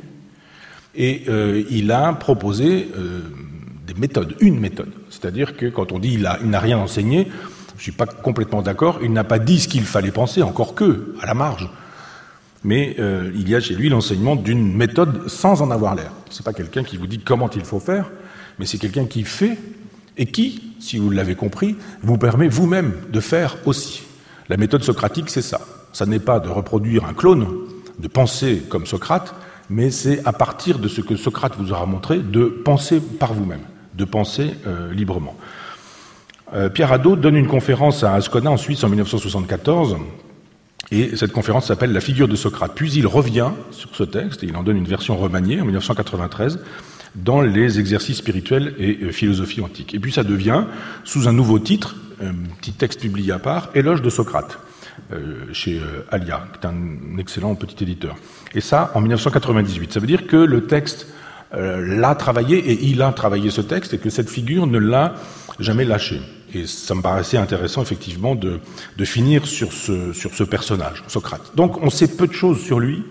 et euh, il a proposé euh, des méthodes, une méthode. C'est-à-dire que quand on dit il, a, il n'a rien enseigné, je ne suis pas complètement d'accord, il n'a pas dit ce qu'il fallait penser, encore que, à la marge. Mais euh, il y a chez lui l'enseignement d'une méthode sans en avoir l'air. Ce n'est pas quelqu'un qui vous dit comment il faut faire, mais c'est quelqu'un qui fait et qui, si vous l'avez compris, vous permet vous-même de faire aussi. La méthode socratique, c'est ça. Ça n'est pas de reproduire un clone, de penser comme Socrate, mais c'est à partir de ce que Socrate vous aura montré, de penser par vous-même, de penser euh, librement. Euh, Pierre Hadot donne une conférence à Ascona en Suisse en mille neuf cent soixante-quatorze, Et cette conférence s'appelle « La figure de Socrate ». Puis il revient sur ce texte, et il en donne une version remaniée en mille neuf cent quatre-vingt-treize, dans les exercices spirituels et euh, philosophie antique. Et puis ça devient, sous un nouveau titre, un petit texte publié à part, « Éloge de Socrate », euh, chez euh, Alia, qui est un excellent petit éditeur. Et ça, en mille neuf cent quatre-vingt-dix-huit. Ça veut dire que le texte euh, l'a travaillé, et il a travaillé ce texte, et que cette figure ne l'a jamais lâché. Et ça me paraissait intéressant, effectivement, de, de finir sur ce, sur ce personnage, Socrate. Donc, on sait peu de choses sur lui,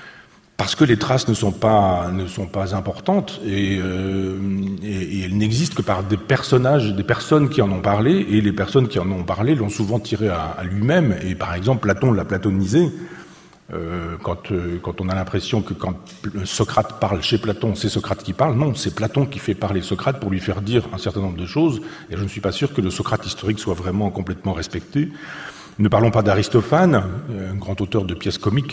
parce que les traces ne sont pas, ne sont pas importantes, et, euh, et, et elles n'existent que par des personnages, des personnes qui en ont parlé, et les personnes qui en ont parlé l'ont souvent tiré à, à lui-même. Et par exemple, Platon l'a platonisé. Euh, quand, euh, quand on a l'impression que quand Socrate parle chez Platon, c'est Socrate qui parle, non, c'est Platon qui fait parler Socrate pour lui faire dire un certain nombre de choses, et je ne suis pas sûr que le Socrate historique soit vraiment complètement respecté. Ne parlons pas d'Aristophane, un grand auteur de pièces comiques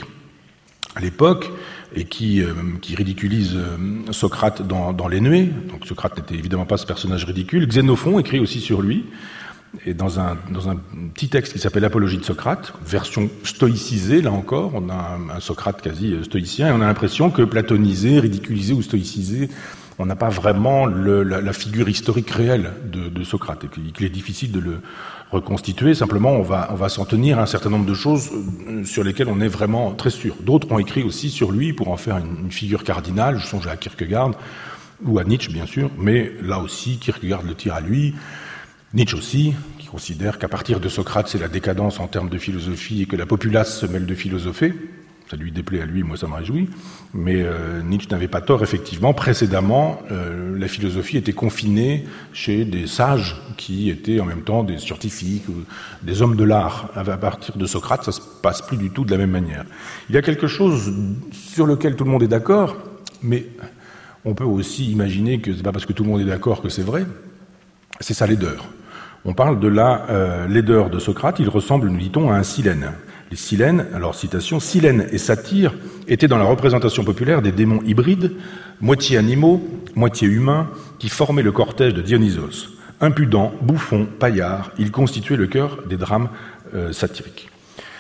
à l'époque, et qui, euh, qui ridiculise euh, Socrate dans, dans les Nuées. Donc Socrate n'était évidemment pas ce personnage ridicule. Xénophon écrit aussi sur lui, et dans un, dans un petit texte qui s'appelle l'Apologie de Socrate, version stoïcisée, là encore, on a un, un Socrate quasi stoïcien, et on a l'impression que platonisé, ridiculisé ou stoïcisé, on n'a pas vraiment le, la, la figure historique réelle de, de Socrate, et qu'il est difficile de le reconstituer. Simplement, on va, on va s'en tenir à un certain nombre de choses sur lesquelles on est vraiment très sûr. D'autres ont écrit aussi sur lui pour en faire une, une figure cardinale, je songe à Kierkegaard, ou à Nietzsche, bien sûr, mais là aussi, Kierkegaard le tire à lui, Nietzsche aussi, qui considère qu'à partir de Socrate, c'est la décadence en termes de philosophie et que la populace se mêle de philosopher. Ça lui déplaît à lui, moi ça me réjouit. Mais euh, Nietzsche n'avait pas tort, effectivement. Précédemment, euh, la philosophie était confinée chez des sages qui étaient en même temps des scientifiques, ou des hommes de l'art. À partir de Socrate, ça se passe plus du tout de la même manière. Il y a quelque chose sur lequel tout le monde est d'accord, mais on peut aussi imaginer que c'est pas parce que tout le monde est d'accord que c'est vrai. C'est sa laideur. On parle de la euh, laideur de Socrate. Il ressemble, nous dit-on, à un Silène. Les Silènes, alors citation, Silène et Satyre étaient dans la représentation populaire des démons hybrides, moitié animaux, moitié humains, qui formaient le cortège de Dionysos. Impudents, bouffons, paillards, ils constituaient le cœur des drames euh, satiriques.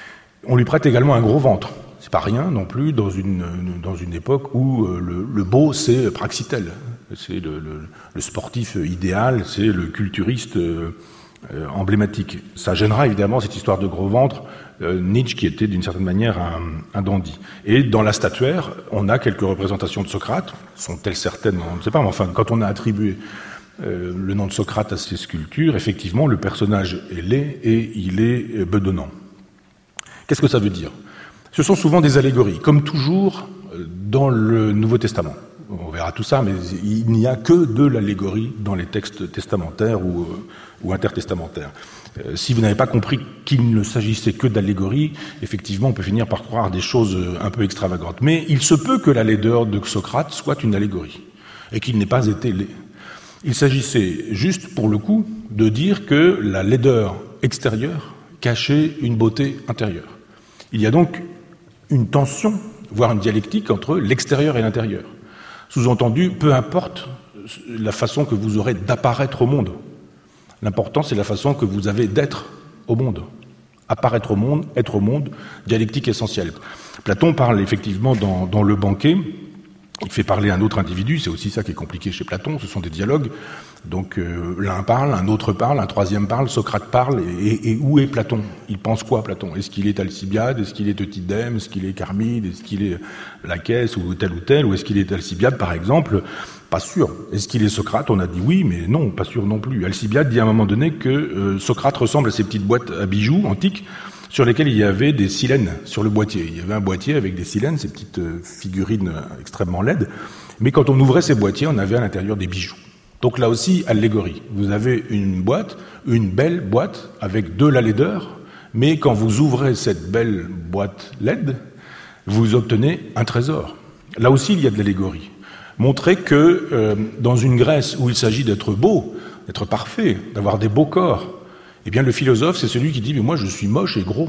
On lui prête également un gros ventre. C'est pas rien non plus dans une, dans une époque où euh, le, le beau, c'est Praxitèle. C'est le, le, le sportif idéal, c'est le culturiste euh, euh, emblématique. Ça gênera évidemment cette histoire de gros ventre, euh, Nietzsche qui était d'une certaine manière un, un dandy. Et dans la statuaire, on a quelques représentations de Socrate. Sont-elles certaines? On ne sait pas, mais enfin, quand on a attribué euh, le nom de Socrate à ces sculptures, effectivement, le personnage est laid et il est bedonnant. Qu'est-ce que ça veut dire? Ce sont souvent des allégories, comme toujours dans le Nouveau Testament. On verra tout ça, mais il n'y a que de l'allégorie dans les textes testamentaires ou, ou intertestamentaires. Euh, si vous n'avez pas compris qu'il ne s'agissait que d'allégorie, effectivement, on peut finir par croire des choses un peu extravagantes. Mais il se peut que la laideur de Socrate soit une allégorie, et qu'il n'ait pas été laid. Il s'agissait juste, pour le coup, de dire que la laideur extérieure cachait une beauté intérieure. Il y a donc une tension, voire une dialectique entre l'extérieur et l'intérieur. Sous-entendu, peu importe la façon que vous aurez d'apparaître au monde. L'important, c'est la façon que vous avez d'être au monde. Apparaître au monde, être au monde, dialectique essentielle. Platon parle effectivement dans, dans Le Banquet, il fait parler un autre individu, c'est aussi ça qui est compliqué chez Platon, ce sont des dialogues. Donc euh, l'un parle, un autre parle, un troisième parle, Socrate parle, et, et, et où est Platon? Il pense quoi, Platon? Est-ce qu'il est Alcibiade? Est-ce qu'il est Eutydème? Est-ce qu'il est Charmide? Est-ce qu'il est Laquès ou tel ou tel? Ou est-ce qu'il est Alcibiade, par exemple? Pas sûr. Est-ce qu'il est Socrate? On a dit oui, mais non, pas sûr non plus. Alcibiade dit à un moment donné que euh, Socrate ressemble à ces petites boîtes à bijoux antiques sur lesquelles il y avait des silènes sur le boîtier. Il y avait un boîtier avec des silènes, ces petites euh, figurines extrêmement laides, mais quand on ouvrait ces boîtiers, on avait à l'intérieur des bijoux. Donc là aussi, allégorie. Vous avez une boîte, une belle boîte avec de la laideur, mais quand vous ouvrez cette belle boîte laide, vous obtenez un trésor. Là aussi, il y a de l'allégorie. Montrer que euh, dans une Grèce où il s'agit d'être beau, d'être parfait, d'avoir des beaux corps, eh bien le philosophe, c'est celui qui dit « mais moi je suis moche et gros ».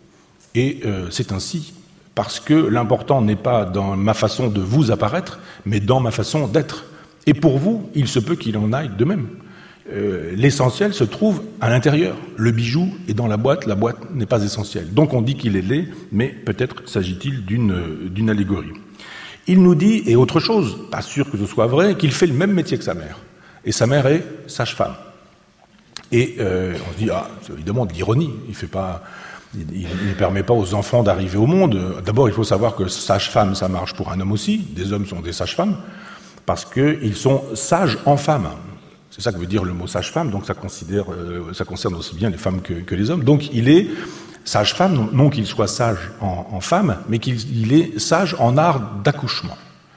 Et euh, c'est ainsi, parce que l'important n'est pas dans ma façon de vous apparaître, mais dans ma façon d'être. Et pour vous, il se peut qu'il en aille de même. Euh, l'essentiel se trouve à l'intérieur. Le bijou est dans la boîte, la boîte n'est pas essentielle. Donc on dit qu'il est laid, mais peut-être s'agit-il d'une, d'une allégorie. Il nous dit, et autre chose, pas sûr que ce soit vrai, qu'il fait le même métier que sa mère. Et sa mère est sage-femme. Et euh, on se dit, ah, c'est évidemment de l'ironie, il fait pas... Il ne permet pas aux enfants d'arriver au monde. D'abord, il faut savoir que sage-femme, ça marche pour un homme aussi. Des hommes sont des sages-femmes, parce qu'ils sont sages en femmes. C'est ça que veut dire le mot sage-femme, donc ça, considère, euh, ça concerne aussi bien les femmes que, que les hommes. Donc il est sage-femme, non, non qu'il soit sage en, en femme, mais qu'il il est sage en art d'accouchement.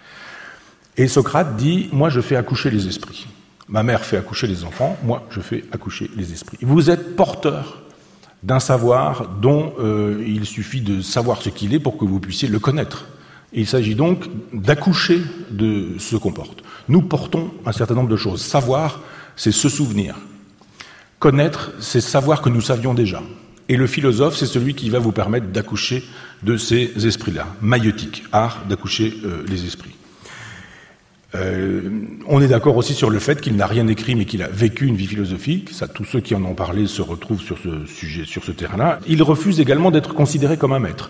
Et Socrate dit, moi je fais accoucher les esprits. Ma mère fait accoucher les enfants, moi je fais accoucher les esprits. Vous êtes porteur d'un savoir dont euh, il suffit de savoir ce qu'il est pour que vous puissiez le connaître. Et il s'agit donc d'accoucher de ce qu'on porte. Nous portons un certain nombre de choses. Savoir, c'est se souvenir. Connaître, c'est savoir que nous savions déjà. Et le philosophe, c'est celui qui va vous permettre d'accoucher de ces esprits-là. Maïeutique, art d'accoucher euh, les esprits. Euh, on est d'accord aussi sur le fait qu'il n'a rien écrit, mais qu'il a vécu une vie philosophique. Ça, tous ceux qui en ont parlé se retrouvent sur ce sujet, sur ce terrain-là. Il refuse également d'être considéré comme un maître.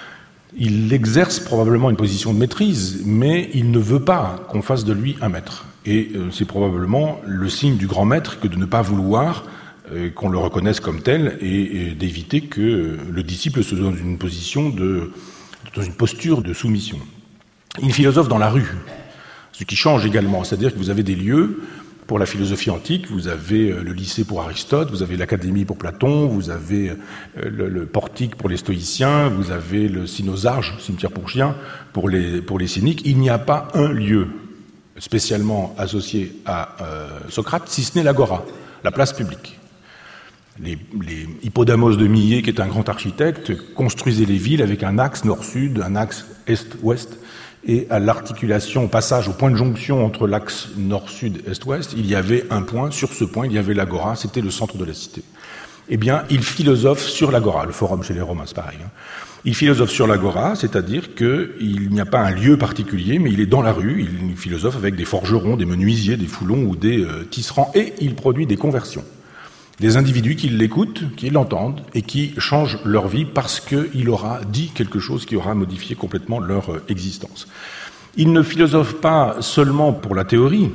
Il exerce probablement une position de maîtrise, mais il ne veut pas qu'on fasse de lui un maître. Et euh, c'est probablement le signe du grand maître que de ne pas vouloir euh, qu'on le reconnaisse comme tel et, et d'éviter que euh, le disciple se donne dans une position de, dans une posture de soumission. Il philosophe dans la rue, ce qui change également, c'est-à-dire que vous avez des lieux pour la philosophie antique, vous avez le lycée pour Aristote, vous avez l'académie pour Platon, vous avez le, le portique pour les stoïciens, vous avez le cynosarge, cimetière pour chiens, pour les, pour les cyniques. Il n'y a pas un lieu spécialement associé à euh, Socrate, si ce n'est l'agora, la place publique. Les, les Hippodamos de Millet, qui est un grand architecte, construisaient les villes avec un axe nord-sud, un axe est-ouest, et à l'articulation, au passage, au point de jonction entre l'axe nord-sud, est-ouest, il y avait un point, sur ce point, il y avait l'agora, c'était le centre de la cité. Eh bien, il philosophe sur l'agora, le forum chez les Romains, c'est pareil. Hein. Il philosophe sur l'agora, c'est-à-dire qu'il n'y a pas un lieu particulier, mais il est dans la rue, il philosophe avec des forgerons, des menuisiers, des foulons ou des euh, tisserands, et il produit des conversions. Des individus qui l'écoutent, qui l'entendent, et qui changent leur vie parce qu'il aura dit quelque chose qui aura modifié complètement leur existence. Il ne philosophe pas seulement pour la théorie,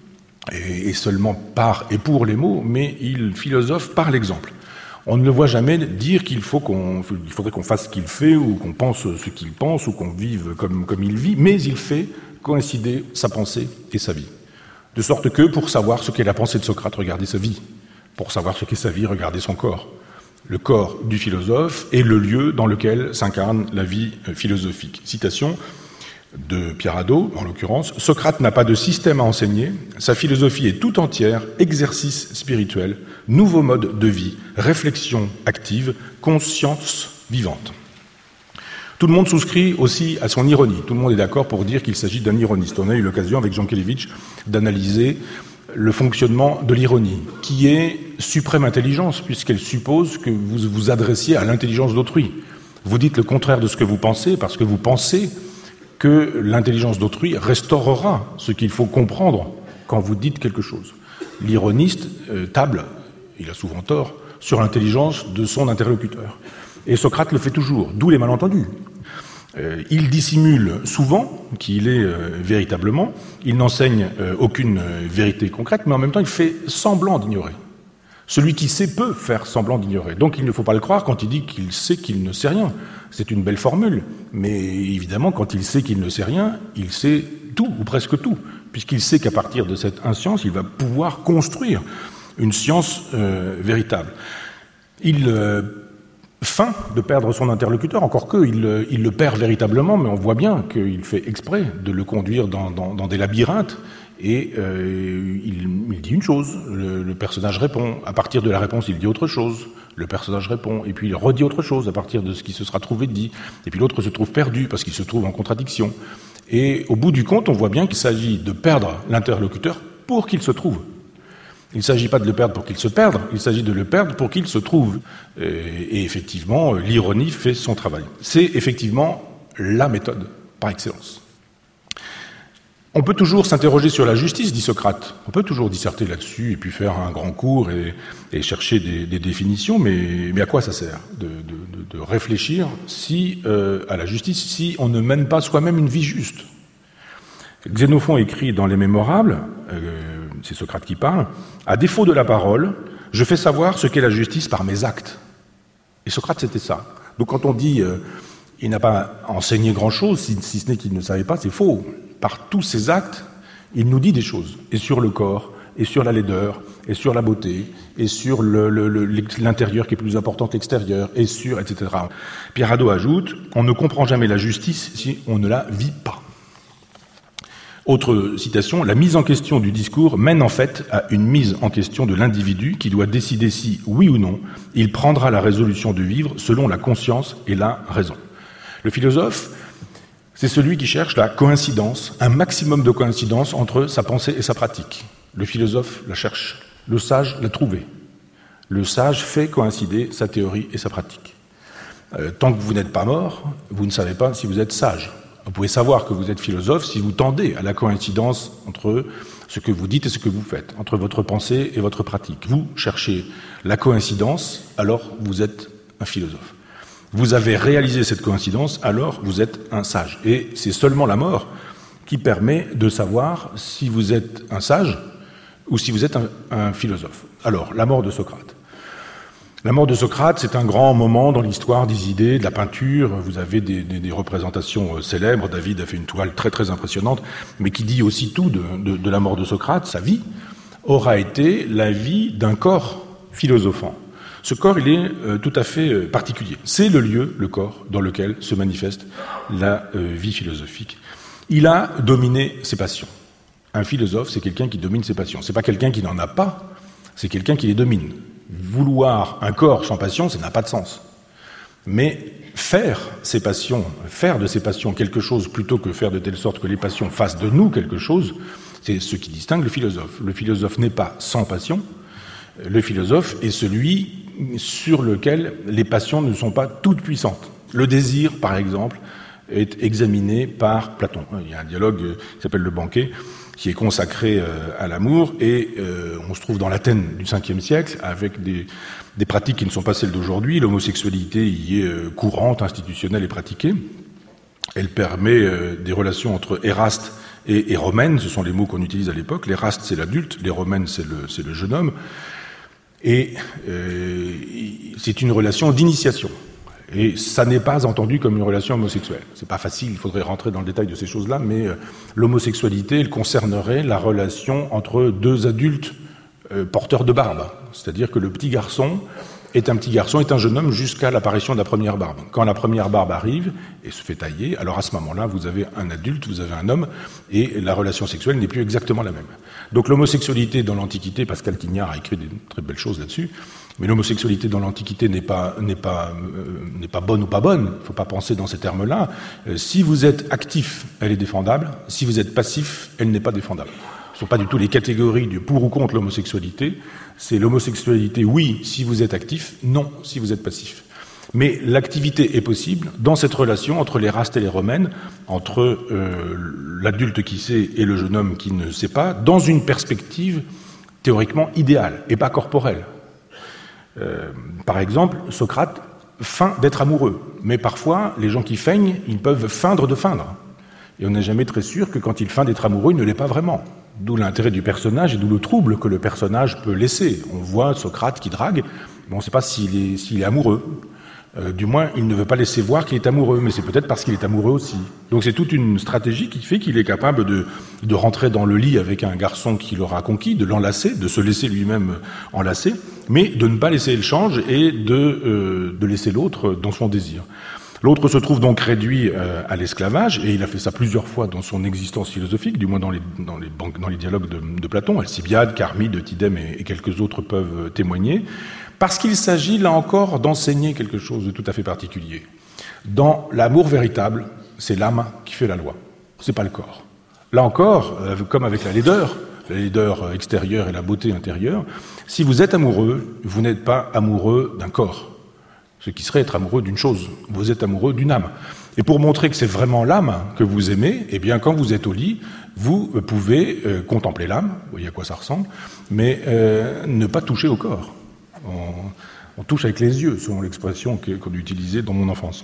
et seulement par et pour les mots, mais il philosophe par l'exemple. On ne le voit jamais dire qu'il faut qu'on, il faudrait qu'on fasse ce qu'il fait, ou qu'on pense ce qu'il pense, ou qu'on vive comme, comme il vit, mais il fait coïncider sa pensée et sa vie. De sorte que, pour savoir ce qu'est la pensée de Socrate, regardez sa vie. Pour savoir ce qu'est sa vie, regardez son corps. Le corps du philosophe est le lieu dans lequel s'incarne la vie philosophique. Citation de Pierre Hadot, en l'occurrence, « Socrate n'a pas de système à enseigner, sa philosophie est tout entière exercice spirituel, nouveau mode de vie, réflexion active, conscience vivante. » Tout le monde souscrit aussi à son ironie. Tout le monde est d'accord pour dire qu'il s'agit d'un ironiste. On a eu l'occasion avec Jean Kelevitch d'analyser le fonctionnement de l'ironie, qui est suprême intelligence, puisqu'elle suppose que vous vous adressiez à l'intelligence d'autrui. Vous dites le contraire de ce que vous pensez, parce que vous pensez que l'intelligence d'autrui restaurera ce qu'il faut comprendre quand vous dites quelque chose. L'ironiste euh, table, il a souvent tort, sur l'intelligence de son interlocuteur. Et Socrate le fait toujours, d'où les malentendus. Euh, il dissimule souvent qui il est euh, véritablement, il n'enseigne euh, aucune euh, vérité concrète, mais en même temps il fait semblant d'ignorer. Celui qui sait peut faire semblant d'ignorer. Donc il ne faut pas le croire quand il dit qu'il sait qu'il ne sait rien. C'est une belle formule, mais évidemment quand il sait qu'il ne sait rien, il sait tout, ou presque tout, puisqu'il sait qu'à partir de cette inscience, il va pouvoir construire une science euh, véritable. Il euh, feint de perdre son interlocuteur, encore que il, il le perd véritablement, mais on voit bien qu'il fait exprès de le conduire dans, dans, dans des labyrinthes, et euh, il, il dit une chose, le, le personnage répond, à partir de la réponse il dit autre chose, le personnage répond, et puis il redit autre chose à partir de ce qui se sera trouvé dit, et puis l'autre se trouve perdu parce qu'il se trouve en contradiction. Et au bout du compte, on voit bien qu'il s'agit de perdre l'interlocuteur pour qu'il se trouve. Il ne s'agit pas de le perdre pour qu'il se perde, il s'agit de le perdre pour qu'il se trouve. Et effectivement, l'ironie fait son travail. C'est effectivement la méthode par excellence. On peut toujours s'interroger sur la justice, dit Socrate. On peut toujours disserter là-dessus et puis faire un grand cours et, et chercher des, des définitions, mais, mais à quoi ça sert de, de, de réfléchir si, euh, à la justice si on ne mène pas soi-même une vie juste? Xénophon écrit dans les Mémorables, euh, c'est Socrate qui parle, « À défaut de la parole, je fais savoir ce qu'est la justice par mes actes. » Et Socrate, c'était ça. Donc quand on dit euh, « il n'a pas enseigné grand-chose, si, si ce n'est qu'il ne savait pas », c'est faux. Par tous ses actes, il nous dit des choses, et sur le corps, et sur la laideur, et sur la beauté, et sur le, le, le, l'intérieur qui est plus important que l'extérieur, et sur, et cetera. Pierre Hadot ajoute « On ne comprend jamais la justice si on ne la vit pas ». Autre citation, « La mise en question du discours mène en fait à une mise en question de l'individu qui doit décider si, oui ou non, il prendra la résolution de vivre selon la conscience et la raison. » Le philosophe, c'est celui qui cherche la coïncidence, un maximum de coïncidence entre sa pensée et sa pratique. Le philosophe la cherche, le sage l'a trouvée. Le sage fait coïncider sa théorie et sa pratique. Euh, tant que vous n'êtes pas mort, vous ne savez pas si vous êtes sage. Vous pouvez savoir que vous êtes philosophe si vous tendez à la coïncidence entre ce que vous dites et ce que vous faites, entre votre pensée et votre pratique. Vous cherchez la coïncidence, alors vous êtes un philosophe. Vous avez réalisé cette coïncidence, alors vous êtes un sage. Et c'est seulement la mort qui permet de savoir si vous êtes un sage ou si vous êtes un, un philosophe. Alors, la mort de Socrate. La mort de Socrate, c'est un grand moment dans l'histoire des idées, de la peinture. Vous avez des, des, des représentations célèbres. David a fait une toile très très impressionnante, mais qui dit aussi tout de, de, de la mort de Socrate. Sa vie aura été la vie d'un corps philosophant. Ce corps, il est euh, tout à fait euh, particulier. C'est le lieu, le corps, dans lequel se manifeste la euh, vie philosophique. Il a dominé ses passions. Un philosophe, c'est quelqu'un qui domine ses passions. C'est pas quelqu'un qui n'en a pas, c'est quelqu'un qui les domine. Vouloir un corps sans passion, ça n'a pas de sens. Mais faire ses passions, faire de ses passions quelque chose plutôt que faire de telle sorte que les passions fassent de nous quelque chose, c'est ce qui distingue le philosophe. Le philosophe n'est pas sans passion. Le philosophe est celui sur lequel les passions ne sont pas toutes puissantes. Le désir, par exemple, est examiné par Platon. Il y a un dialogue qui s'appelle Le Banquet, qui est consacré à l'amour, et euh, on se trouve dans l'Athènes du cinquième siècle, avec des, des pratiques qui ne sont pas celles d'aujourd'hui. L'homosexualité y est courante, institutionnelle et pratiquée. Elle permet euh, des relations entre Éraste et Éromène, ce sont les mots qu'on utilise à l'époque. L'Éraste, c'est l'adulte, l'Éromène, c'est le, c'est le jeune homme. Et euh, c'est une relation d'initiation. Et ça n'est pas entendu comme une relation homosexuelle. C'est pas facile, il faudrait rentrer dans le détail de ces choses-là, mais euh, l'homosexualité, elle concernerait la relation entre deux adultes euh, porteurs de barbe. C'est-à-dire que le petit garçon est un petit garçon, est un jeune homme jusqu'à l'apparition de la première barbe. Quand la première barbe arrive et se fait tailler, alors à ce moment-là, vous avez un adulte, vous avez un homme, et la relation sexuelle n'est plus exactement la même. Donc l'homosexualité dans l'Antiquité, Pascal Quignard a écrit des très belles choses là-dessus, mais l'homosexualité dans l'Antiquité n'est pas, n'est pas, euh, n'est pas bonne ou pas bonne, il ne faut pas penser dans ces termes-là. Euh, si vous êtes actif, elle est défendable, si vous êtes passif, elle n'est pas défendable. Ce ne sont pas du tout les catégories du pour ou contre l'homosexualité, c'est l'homosexualité, oui, si vous êtes actif, non, si vous êtes passif. Mais l'activité est possible dans cette relation entre l'Éraste et l'Éromène, entre euh, l'adulte qui sait et le jeune homme qui ne sait pas, dans une perspective théoriquement idéale et pas corporelle. Euh, par exemple, Socrate feint d'être amoureux, mais parfois, les gens qui feignent, ils peuvent feindre de feindre. Et on n'est jamais très sûr que quand il feint d'être amoureux, il ne l'est pas vraiment. D'où l'intérêt du personnage et d'où le trouble que le personnage peut laisser. On voit Socrate qui drague, mais on ne sait pas s'il est, s'il est amoureux. Euh, du moins, il ne veut pas laisser voir qu'il est amoureux, mais c'est peut-être parce qu'il est amoureux aussi. Donc c'est toute une stratégie qui fait qu'il est capable de, de rentrer dans le lit avec un garçon qui l'aura conquis, de l'enlacer, de se laisser lui-même enlacer, mais de ne pas laisser le change et de, euh, de laisser l'autre dans son désir. L'autre se trouve donc réduit euh, à l'esclavage, et il a fait ça plusieurs fois dans son existence philosophique, du moins dans les, dans les, dans les dialogues de, de Platon. Alcibiade, Charmide, Tidème et, et quelques autres peuvent témoigner, parce qu'il s'agit là encore d'enseigner quelque chose de tout à fait particulier. Dans l'amour véritable, c'est l'âme qui fait la loi, c'est pas le corps. Là encore, euh, comme avec la laideur, la laideur extérieure et la beauté intérieure, si vous êtes amoureux, vous n'êtes pas amoureux d'un corps. Ce qui serait être amoureux d'une chose. Vous êtes amoureux d'une âme. Et pour montrer que c'est vraiment l'âme que vous aimez, eh bien, quand vous êtes au lit, vous pouvez euh, contempler l'âme, vous voyez à quoi ça ressemble, mais euh, ne pas toucher au corps. On, on touche avec les yeux, selon l'expression que, qu'on utilisait dans mon enfance.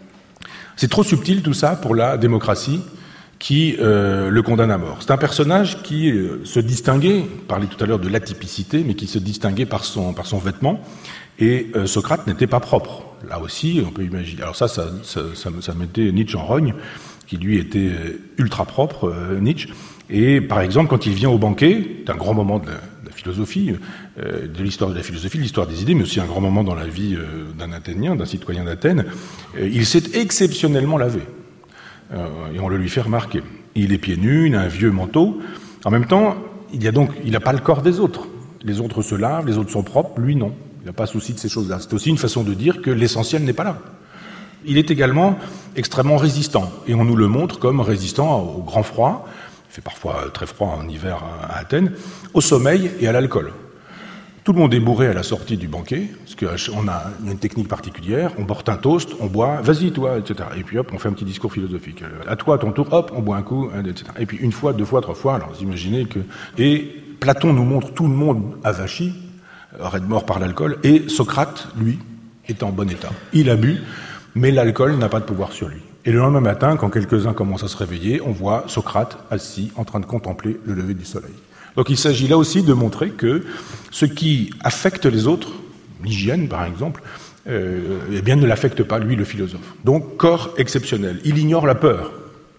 C'est trop subtil tout ça pour la démocratie qui euh, le condamne à mort. C'est un personnage qui euh, se distinguait, on parlait tout à l'heure de l'atypicité, mais qui se distinguait par son, par son vêtement, et euh, Socrate n'était pas propre. Là aussi, on peut imaginer. Alors ça, ça, ça, ça, ça mettait Nietzsche en rogne, qui lui était ultra propre, euh, Nietzsche. Et par exemple, quand il vient au banquet, c'est un grand moment de la, de la philosophie, euh, de l'histoire de la philosophie, de l'histoire des idées, mais aussi un grand moment dans la vie euh, d'un Athénien, d'un citoyen d'Athènes, euh, il s'est exceptionnellement lavé. Euh, et on le lui fait remarquer. Il est pieds nus, il a un vieux manteau. En même temps, il y a donc, il n'a pas le corps des autres. Les autres se lavent, les autres sont propres, lui non. Il n'a pas souci de ces choses-là. C'est aussi une façon de dire que l'essentiel n'est pas là. Il est également extrêmement résistant, et on nous le montre comme résistant au grand froid, il fait parfois très froid en hiver à Athènes, au sommeil et à l'alcool. Tout le monde est bourré à la sortie du banquet, parce qu'on a une technique particulière, on porte un toast, on boit, vas-y toi, et cetera. Et puis hop, on fait un petit discours philosophique. À toi, à ton tour, hop, on boit un coup, et cetera. Et puis une fois, deux fois, trois fois, alors vous imaginez que... Et Platon nous montre tout le monde avachi, raide mort par l'alcool, et Socrate, lui, est en bon état. Il a bu, mais l'alcool n'a pas de pouvoir sur lui. Et le lendemain matin, quand quelques-uns commencent à se réveiller, on voit Socrate assis en train de contempler le lever du soleil. Donc il s'agit là aussi de montrer que ce qui affecte les autres, l'hygiène par exemple, euh, eh bien ne l'affecte pas, lui, le philosophe. Donc corps exceptionnel. Il ignore la peur.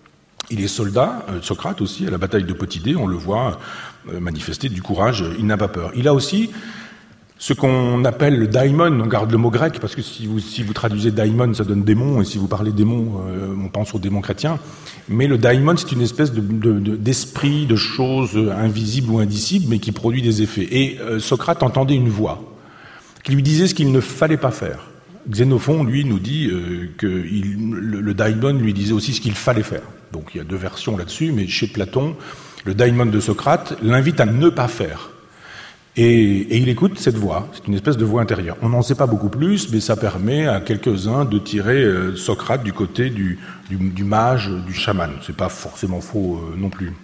Il est soldat, euh, Socrate aussi, à la bataille de Potidée, on le voit euh, manifester du courage, il n'a pas peur. Il a aussi ce qu'on appelle le daimon, on garde le mot grec, parce que si vous, si vous traduisez daimon, ça donne démon, et si vous parlez démon, euh, on pense aux démons chrétiens. Mais le daimon, c'est une espèce de, de, de, d'esprit, de choses invisibles ou indicibles, mais qui produit des effets. Et euh, Socrate entendait une voix qui lui disait ce qu'il ne fallait pas faire. Xénophon, lui, nous dit euh, que il, le, le daimon lui disait aussi ce qu'il fallait faire. Donc il y a deux versions là-dessus, mais chez Platon, le daimon de Socrate l'invite à ne pas faire. Et, et il écoute cette voix, c'est une espèce de voix intérieure. On n'en sait pas beaucoup plus, mais ça permet à quelques-uns de tirer euh, Socrate du côté du, du, du mage, du chaman. C'est pas forcément faux euh, non plus.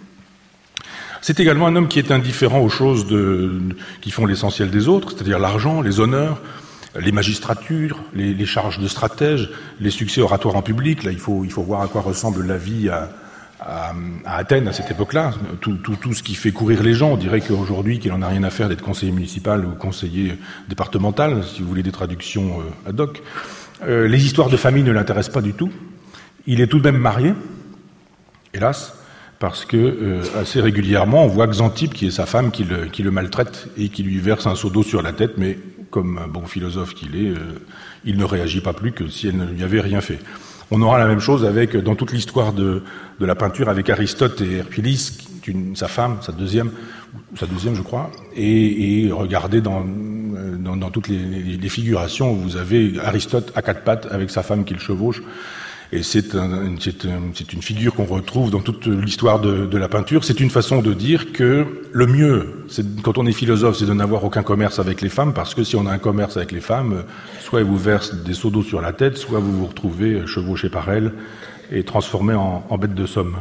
C'est également un homme qui est indifférent aux choses de, de, qui font l'essentiel des autres, c'est-à-dire l'argent, les honneurs, les magistratures, les, les charges de stratège, les succès oratoires en public. Là, il faut, il faut voir à quoi ressemble la vie à À, à Athènes, à cette époque-là, tout, tout, tout ce qui fait courir les gens. On dirait qu'aujourd'hui, qu'il n'en a rien à faire d'être conseiller municipal ou conseiller départemental, si vous voulez des traductions euh, ad hoc. Euh, les histoires de famille ne l'intéressent pas du tout. Il est tout de même marié, hélas, parce que euh, assez régulièrement, on voit Xanthippe, qui est sa femme, qui le, qui le maltraite et qui lui verse un seau d'eau sur la tête, mais comme un bon philosophe qu'il est, euh, il ne réagit pas plus que si elle ne lui avait rien fait. On aura la même chose avec, dans toute l'histoire de, de la peinture, avec Aristote et Herculis, une, sa femme, sa deuxième, sa deuxième, je crois, et, et regardez dans, dans, dans toutes les, les, les figurations, vous avez Aristote à quatre pattes avec sa femme qui le chevauche, et c'est, un, c'est, un, c'est une figure qu'on retrouve dans toute l'histoire de, de la peinture. C'est une façon de dire que le mieux, c'est, quand on est philosophe, c'est de n'avoir aucun commerce avec les femmes, parce que si on a un commerce avec les femmes, soit elles vous versent des seaux d'eau sur la tête, soit vous vous retrouvez chevauché par elles et transformé en, en bête de somme.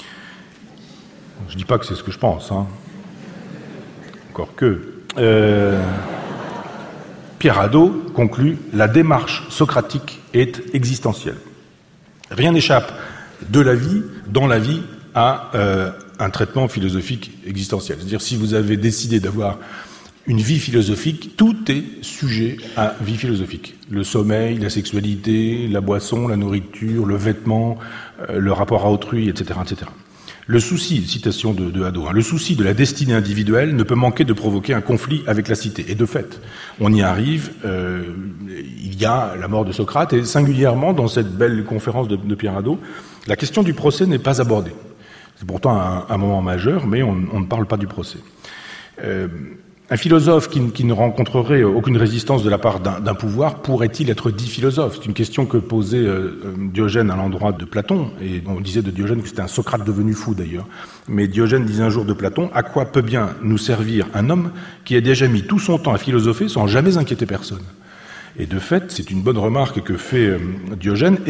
Je dis pas que c'est ce que je pense, hein. Encore que. Euh... Pierre Hadot conclut « La démarche socratique est existentielle ». Rien n'échappe de la vie, dans la vie, à euh, un traitement philosophique existentiel. C'est-à-dire, si vous avez décidé d'avoir une vie philosophique, tout est sujet à vie philosophique. Le sommeil, la sexualité, la boisson, la nourriture, le vêtement, euh, le rapport à autrui, et cetera, et cetera. Le souci, citation de, de Hadot, hein, le souci de la destinée individuelle ne peut manquer de provoquer un conflit avec la cité. Et de fait, on y arrive, euh, il y a la mort de Socrate, et singulièrement, dans cette belle conférence de, de Pierre Hadot, la question du procès n'est pas abordée. C'est pourtant un, un moment majeur, mais on, on ne parle pas du procès. Euh, un philosophe qui, qui ne rencontrerait aucune résistance de la part d'un, d'un pouvoir, pourrait-il être dit philosophe ? C'est une question que posait euh, Diogène à l'endroit de Platon, et on disait de Diogène que c'était un Socrate devenu fou d'ailleurs. Mais Diogène disait un jour de Platon, « À quoi peut bien nous servir un homme qui a déjà mis tout son temps à philosopher sans jamais inquiéter personne ?» Et de fait, c'est une bonne remarque que fait euh, Diogène, et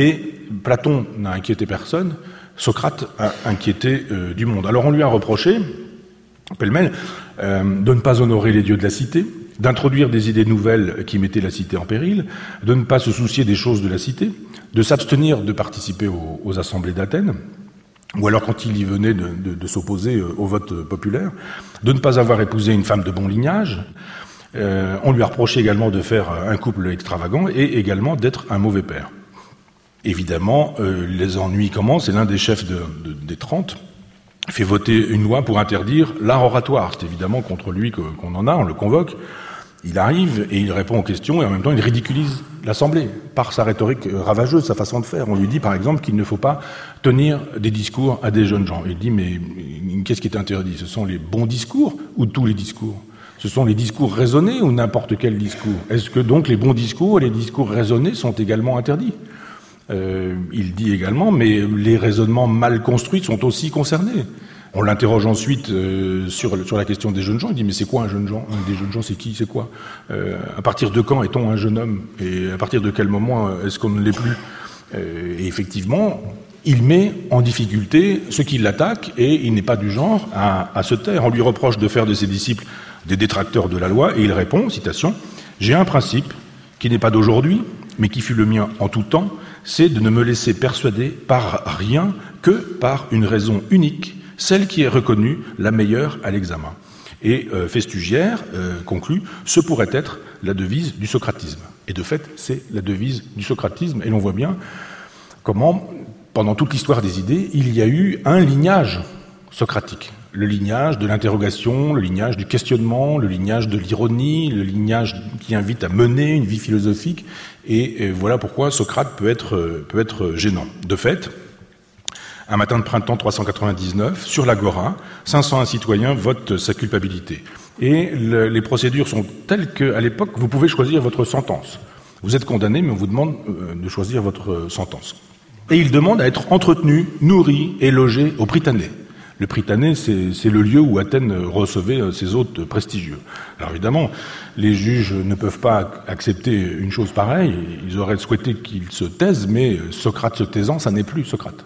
Platon n'a inquiété personne, Socrate a inquiété euh, du monde. Alors on lui a reproché, pêle-mêle, euh, de ne pas honorer les dieux de la cité, d'introduire des idées nouvelles qui mettaient la cité en péril, de ne pas se soucier des choses de la cité, de s'abstenir de participer aux, aux assemblées d'Athènes, ou alors quand il y venait de, de, de s'opposer au vote populaire, de ne pas avoir épousé une femme de bon lignage. Euh, on lui a reproché également de faire un couple extravagant et également d'être un mauvais père. Évidemment, euh, les ennuis commencent, et l'un des chefs de, de, des Trente fait voter une loi pour interdire l'art oratoire. C'est évidemment contre lui que, qu'on en a, on le convoque. Il arrive et il répond aux questions et en même temps il ridiculise l'Assemblée par sa rhétorique ravageuse, sa façon de faire. On lui dit par exemple qu'il ne faut pas tenir des discours à des jeunes gens. Il dit mais qu'est-ce qui est interdit? Ce sont les bons discours ou tous les discours? Ce sont les discours raisonnés ou n'importe quel discours? Est-ce que donc les bons discours et les discours raisonnés sont également interdits? Euh, il dit également, mais les raisonnements mal construits sont aussi concernés. On l'interroge ensuite euh, sur, sur la question des jeunes gens. Il dit, mais c'est quoi un jeune gens? Des jeunes gens, c'est qui? C'est quoi? euh, À partir de quand est-on un jeune homme? Et à partir de quel moment est-ce qu'on ne l'est plus? euh, Et effectivement, il met en difficulté ceux qui l'attaquent, et il n'est pas du genre à, à se taire. On lui reproche de faire de ses disciples des détracteurs de la loi, et il répond, citation, « J'ai un principe qui n'est pas d'aujourd'hui, mais qui fut le mien en tout temps, c'est de ne me laisser persuader par rien que par une raison unique, celle qui est reconnue la meilleure à l'examen. » Et euh, Festugière euh, conclut, ce pourrait être la devise du socratisme. Et de fait, c'est la devise du socratisme, et l'on voit bien comment, pendant toute l'histoire des idées, il y a eu un lignage socratique. Le lignage de l'interrogation, le lignage du questionnement, le lignage de l'ironie, le lignage qui invite à mener une vie philosophique. Et, et voilà pourquoi Socrate peut être, peut être gênant. De fait, un matin de printemps trois cent quatre-vingt-dix-neuf, sur l'Agora, cinq cent un citoyens votent sa culpabilité. Et le, les procédures sont telles qu'à l'époque, vous pouvez choisir votre sentence. Vous êtes condamné, mais on vous demande de choisir votre sentence. Et il demande à être entretenu, nourri et logé au Prytanée. Le Prytanée, c'est, c'est le lieu où Athènes recevait ses hôtes prestigieux. Alors évidemment, les juges ne peuvent pas accepter une chose pareille. Ils auraient souhaité qu'ils se taisent, mais Socrate se taisant, ça n'est plus Socrate.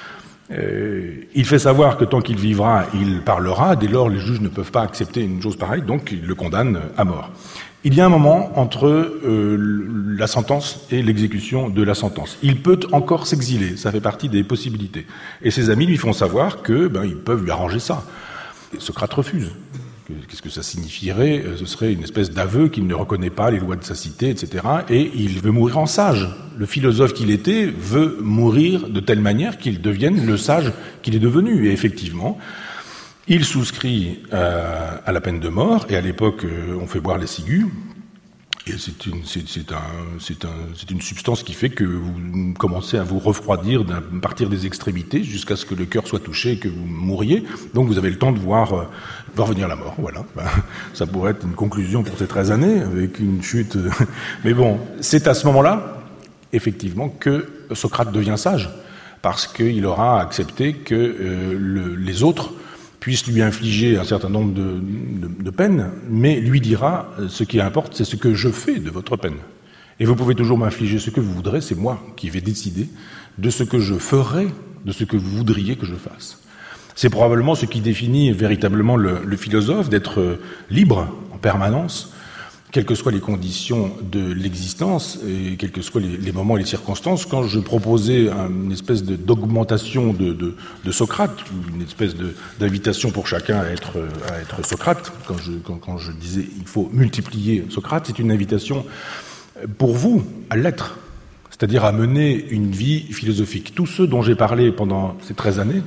Euh, il fait savoir que tant qu'il vivra, il parlera. Dès lors, les juges ne peuvent pas accepter une chose pareille, donc ils le condamnent à mort. Il y a un moment entre euh, la sentence et l'exécution de la sentence. Il peut encore s'exiler, ça fait partie des possibilités. Et ses amis lui font savoir que ben, ils peuvent lui arranger ça. Et Socrate refuse. Qu'est-ce que ça signifierait? Ce serait une espèce d'aveu qu'il ne reconnaît pas les lois de sa cité, et cetera. Et il veut mourir en sage. Le philosophe qu'il était veut mourir de telle manière qu'il devienne le sage qu'il est devenu. Et effectivement, il souscrit euh, à la peine de mort, et à l'époque, euh, on fait boire les ciguës. Et c'est une, c'est, c'est, un, c'est, un, c'est une substance qui fait que vous commencez à vous refroidir à partir des extrémités jusqu'à ce que le cœur soit touché et que vous mouriez. Donc vous avez le temps de voir, euh, voir venir la mort. Voilà. Ben, ça pourrait être une conclusion pour ces treize années avec une chute. Mais bon, c'est à ce moment-là, effectivement, que Socrate devient sage, parce qu'il aura accepté que euh, le, les autres puisse lui infliger un certain nombre de, de, de peines, mais lui dira, ce qui importe, c'est ce que je fais de votre peine. Et vous pouvez toujours m'infliger ce que vous voudrez, c'est moi qui vais décider de ce que je ferai, de ce que vous voudriez que je fasse. C'est probablement ce qui définit véritablement le, le philosophe, d'être libre en permanence, quelles que soient les conditions de l'existence et quels que soient les, les moments et les circonstances. Quand je proposais une espèce de, d'augmentation de, de, de Socrate, une espèce de, d'invitation pour chacun à être, à être Socrate, quand je, quand, quand je disais il faut multiplier Socrate, c'est une invitation pour vous à l'être, c'est-à-dire à mener une vie philosophique. Tous ceux dont j'ai parlé pendant ces treize années,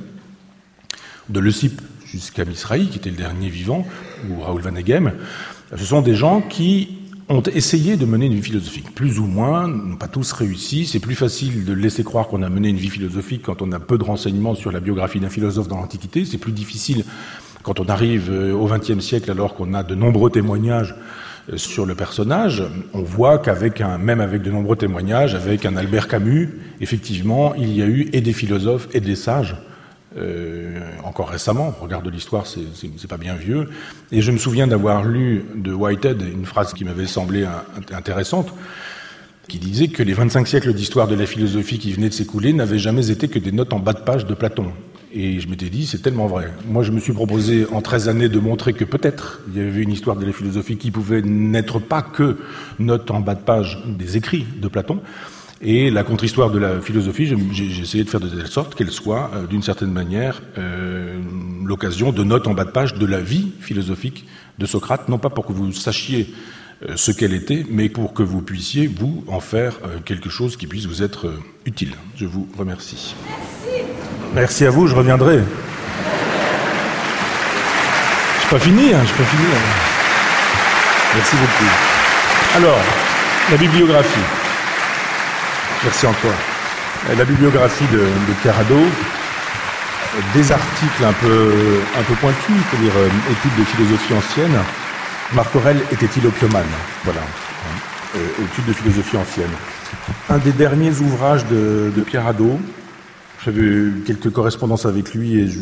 de Leucippe jusqu'à Misraï, qui était le dernier vivant, ou Raoul Vaneigem, ce sont des gens qui ont essayé de mener une vie philosophique. Plus ou moins, n'ont pas tous réussi. C'est plus facile de laisser croire qu'on a mené une vie philosophique quand on a peu de renseignements sur la biographie d'un philosophe dans l'Antiquité. C'est plus difficile quand on arrive au vingtième siècle, alors qu'on a de nombreux témoignages sur le personnage. On voit qu'avec un, même avec de nombreux témoignages, avec un Albert Camus, effectivement, il y a eu et des philosophes et des sages. Euh, encore récemment, on regarde l'histoire, c'est, c'est, c'est pas bien vieux. Et je me souviens d'avoir lu de Whitehead une phrase qui m'avait semblé un, intéressante. qui disait que les vingt-cinq siècles d'histoire de la philosophie qui venaient de s'écouler n'avaient jamais été que des notes en bas de page de Platon. Et je m'étais dit, c'est tellement vrai. Moi, je me suis proposé en treize années de montrer que peut-être il y avait une histoire de la philosophie qui pouvait n'être pas que notes en bas de page des écrits de Platon. Et la contre-histoire de la philosophie, j'ai essayé de faire de telle sorte qu'elle soit, euh, d'une certaine manière, euh, l'occasion de notes en bas de page de la vie philosophique de Socrate, non pas pour que vous sachiez euh, ce qu'elle était, mais pour que vous puissiez, vous, en faire euh, quelque chose qui puisse vous être euh, utile. Je vous remercie. Merci. Merci à vous, je reviendrai. Je n'ai pas fini, hein, je n'ai pas fini. Hein. Merci beaucoup. Alors, la bibliographie. Merci encore. La bibliographie de, de Pierre Hadot, des articles un peu, un peu pointus, c'est-à-dire euh, études de philosophie ancienne. Marc Aurèle était-il opiomane? Voilà, euh, études de philosophie ancienne. Un des derniers ouvrages de, de Pierre Hadot, j'avais eu quelques correspondances avec lui et je,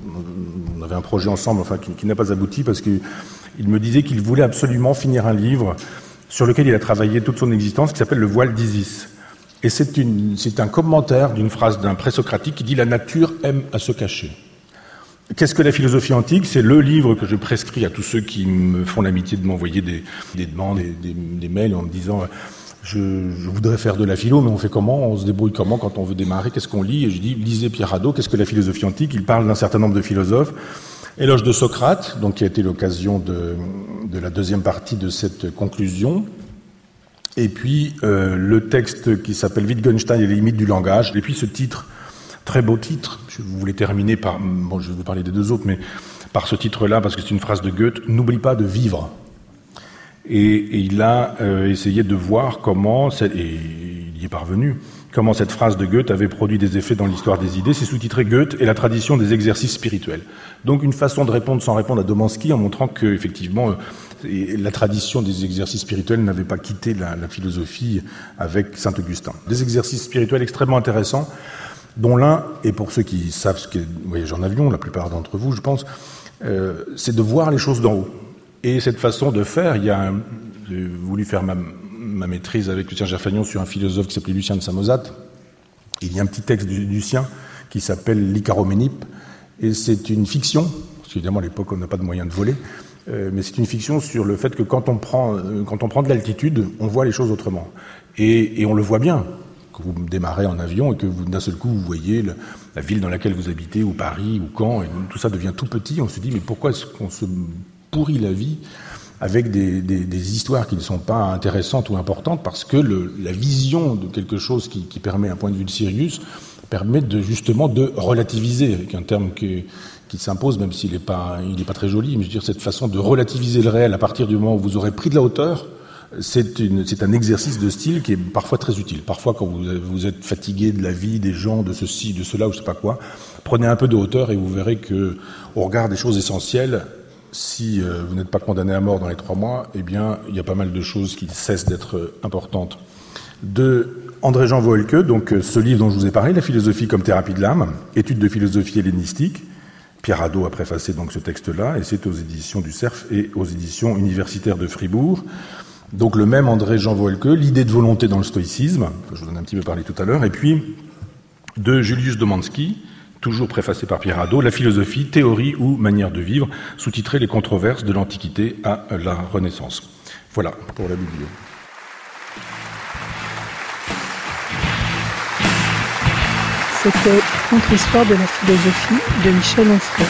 on avait un projet ensemble, enfin, qui, qui n'a pas abouti parce qu'il me disait qu'il voulait absolument finir un livre sur lequel il a travaillé toute son existence, qui s'appelle Le voile d'Isis. Et c'est, une, c'est un commentaire d'une phrase d'un présocratique qui dit « La nature aime à se cacher ». Qu'est-ce que la philosophie antique? C'est le livre que je prescris à tous ceux qui me font l'amitié de m'envoyer des, des demandes, des, des, des mails en me disant je, je voudrais faire de la philo, mais on fait comment? On se débrouille comment quand on veut démarrer? Qu'est-ce qu'on lit? Et je dis lisez Pierre Hadot. Qu'est-ce que la philosophie antique? Il parle d'un certain nombre de philosophes. Éloge de Socrate, donc qui a été l'occasion de, de la deuxième partie de cette conclusion. Et puis euh, le texte qui s'appelle Wittgenstein et les limites du langage. Et puis ce titre, très beau titre, je voulais terminer par, bon je vais vous parler des deux autres, mais par ce titre-là, parce que c'est une phrase de Goethe, « N'oublie pas de vivre ». Et, et il a euh, essayé de voir comment, et il y est parvenu, comment cette phrase de Goethe avait produit des effets dans l'histoire des idées. C'est sous-titré Goethe et la tradition des exercices spirituels. Donc une façon de répondre sans répondre à Domanski en montrant que effectivement la tradition des exercices spirituels n'avait pas quitté la, la philosophie avec Saint-Augustin. Des exercices spirituels extrêmement intéressants, dont l'un, et pour ceux qui savent ce qu'est le voyage en avion, la plupart d'entre vous, je pense, euh, c'est de voir les choses d'en haut. Et cette façon de faire, il y a un, j'ai voulu faire ma, ma maîtrise avec Lucien Gerfagnon sur un philosophe qui s'appelait Lucien de Samosate. Il y a un petit texte de Lucien qui s'appelle l'Icaroménipe, et c'est une fiction, parce qu'évidemment à l'époque on n'a pas de moyen de voler, euh, mais c'est une fiction sur le fait que quand on prend, euh, quand on prend de l'altitude, on voit les choses autrement. Et, et on le voit bien. Que vous démarrez en avion et que vous, d'un seul coup vous voyez le, la ville dans laquelle vous habitez, ou Paris, ou Caen, et tout ça devient tout petit. On se dit mais pourquoi est-ce qu'on se pourrit la vie avec des, des, des histoires qui ne sont pas intéressantes ou importantes, parce que le, la vision de quelque chose qui, qui permet un point de vue de Sirius permet de, justement de relativiser, avec un terme que, qui s'impose, même s'il n'est pas, il n'est pas très joli, mais je veux dire cette façon de relativiser le réel à partir du moment où vous aurez pris de la hauteur, c'est, une, c'est un exercice de style qui est parfois très utile. Parfois, quand vous, vous êtes fatigué de la vie, des gens, de ceci, de cela, ou je sais pas quoi, prenez un peu de hauteur et vous verrez que, au regard des choses essentielles, si euh, vous n'êtes pas condamné à mort dans les trois mois, eh bien, il y a pas mal de choses qui cessent d'être euh, importantes. De André-Jean Voelke, donc euh, ce livre dont je vous ai parlé, La philosophie comme thérapie de l'âme, étude de philosophie hellénistique. Pierre Hadot a préfacé donc ce texte-là, et c'est aux éditions du Cerf et aux éditions universitaires de Fribourg. Donc le même André-Jean Voelke, l'idée de volonté dans le stoïcisme, je vous en ai un petit peu parlé tout à l'heure, et puis de Julius Domanski, toujours préfacé par Pierre Hadot, La philosophie, théorie ou manière de vivre, sous-titré Les controverses de l'Antiquité à la Renaissance. Voilà pour la biblio. C'était Contre-histoire de la philosophie de Michel Onfray.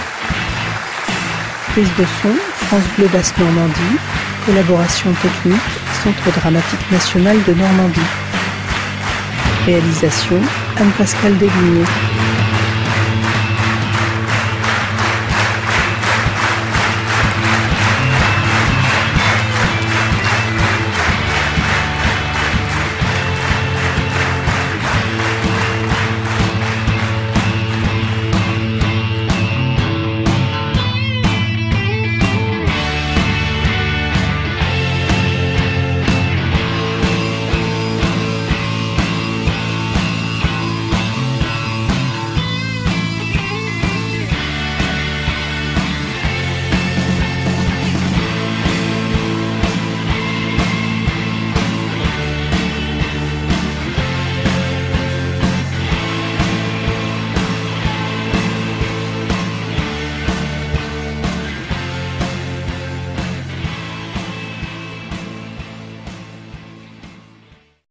Prise de son, France Bleu Basse Normandie. Collaboration technique, Centre dramatique national de Normandie. Réalisation, Anne-Pascale Deslignées.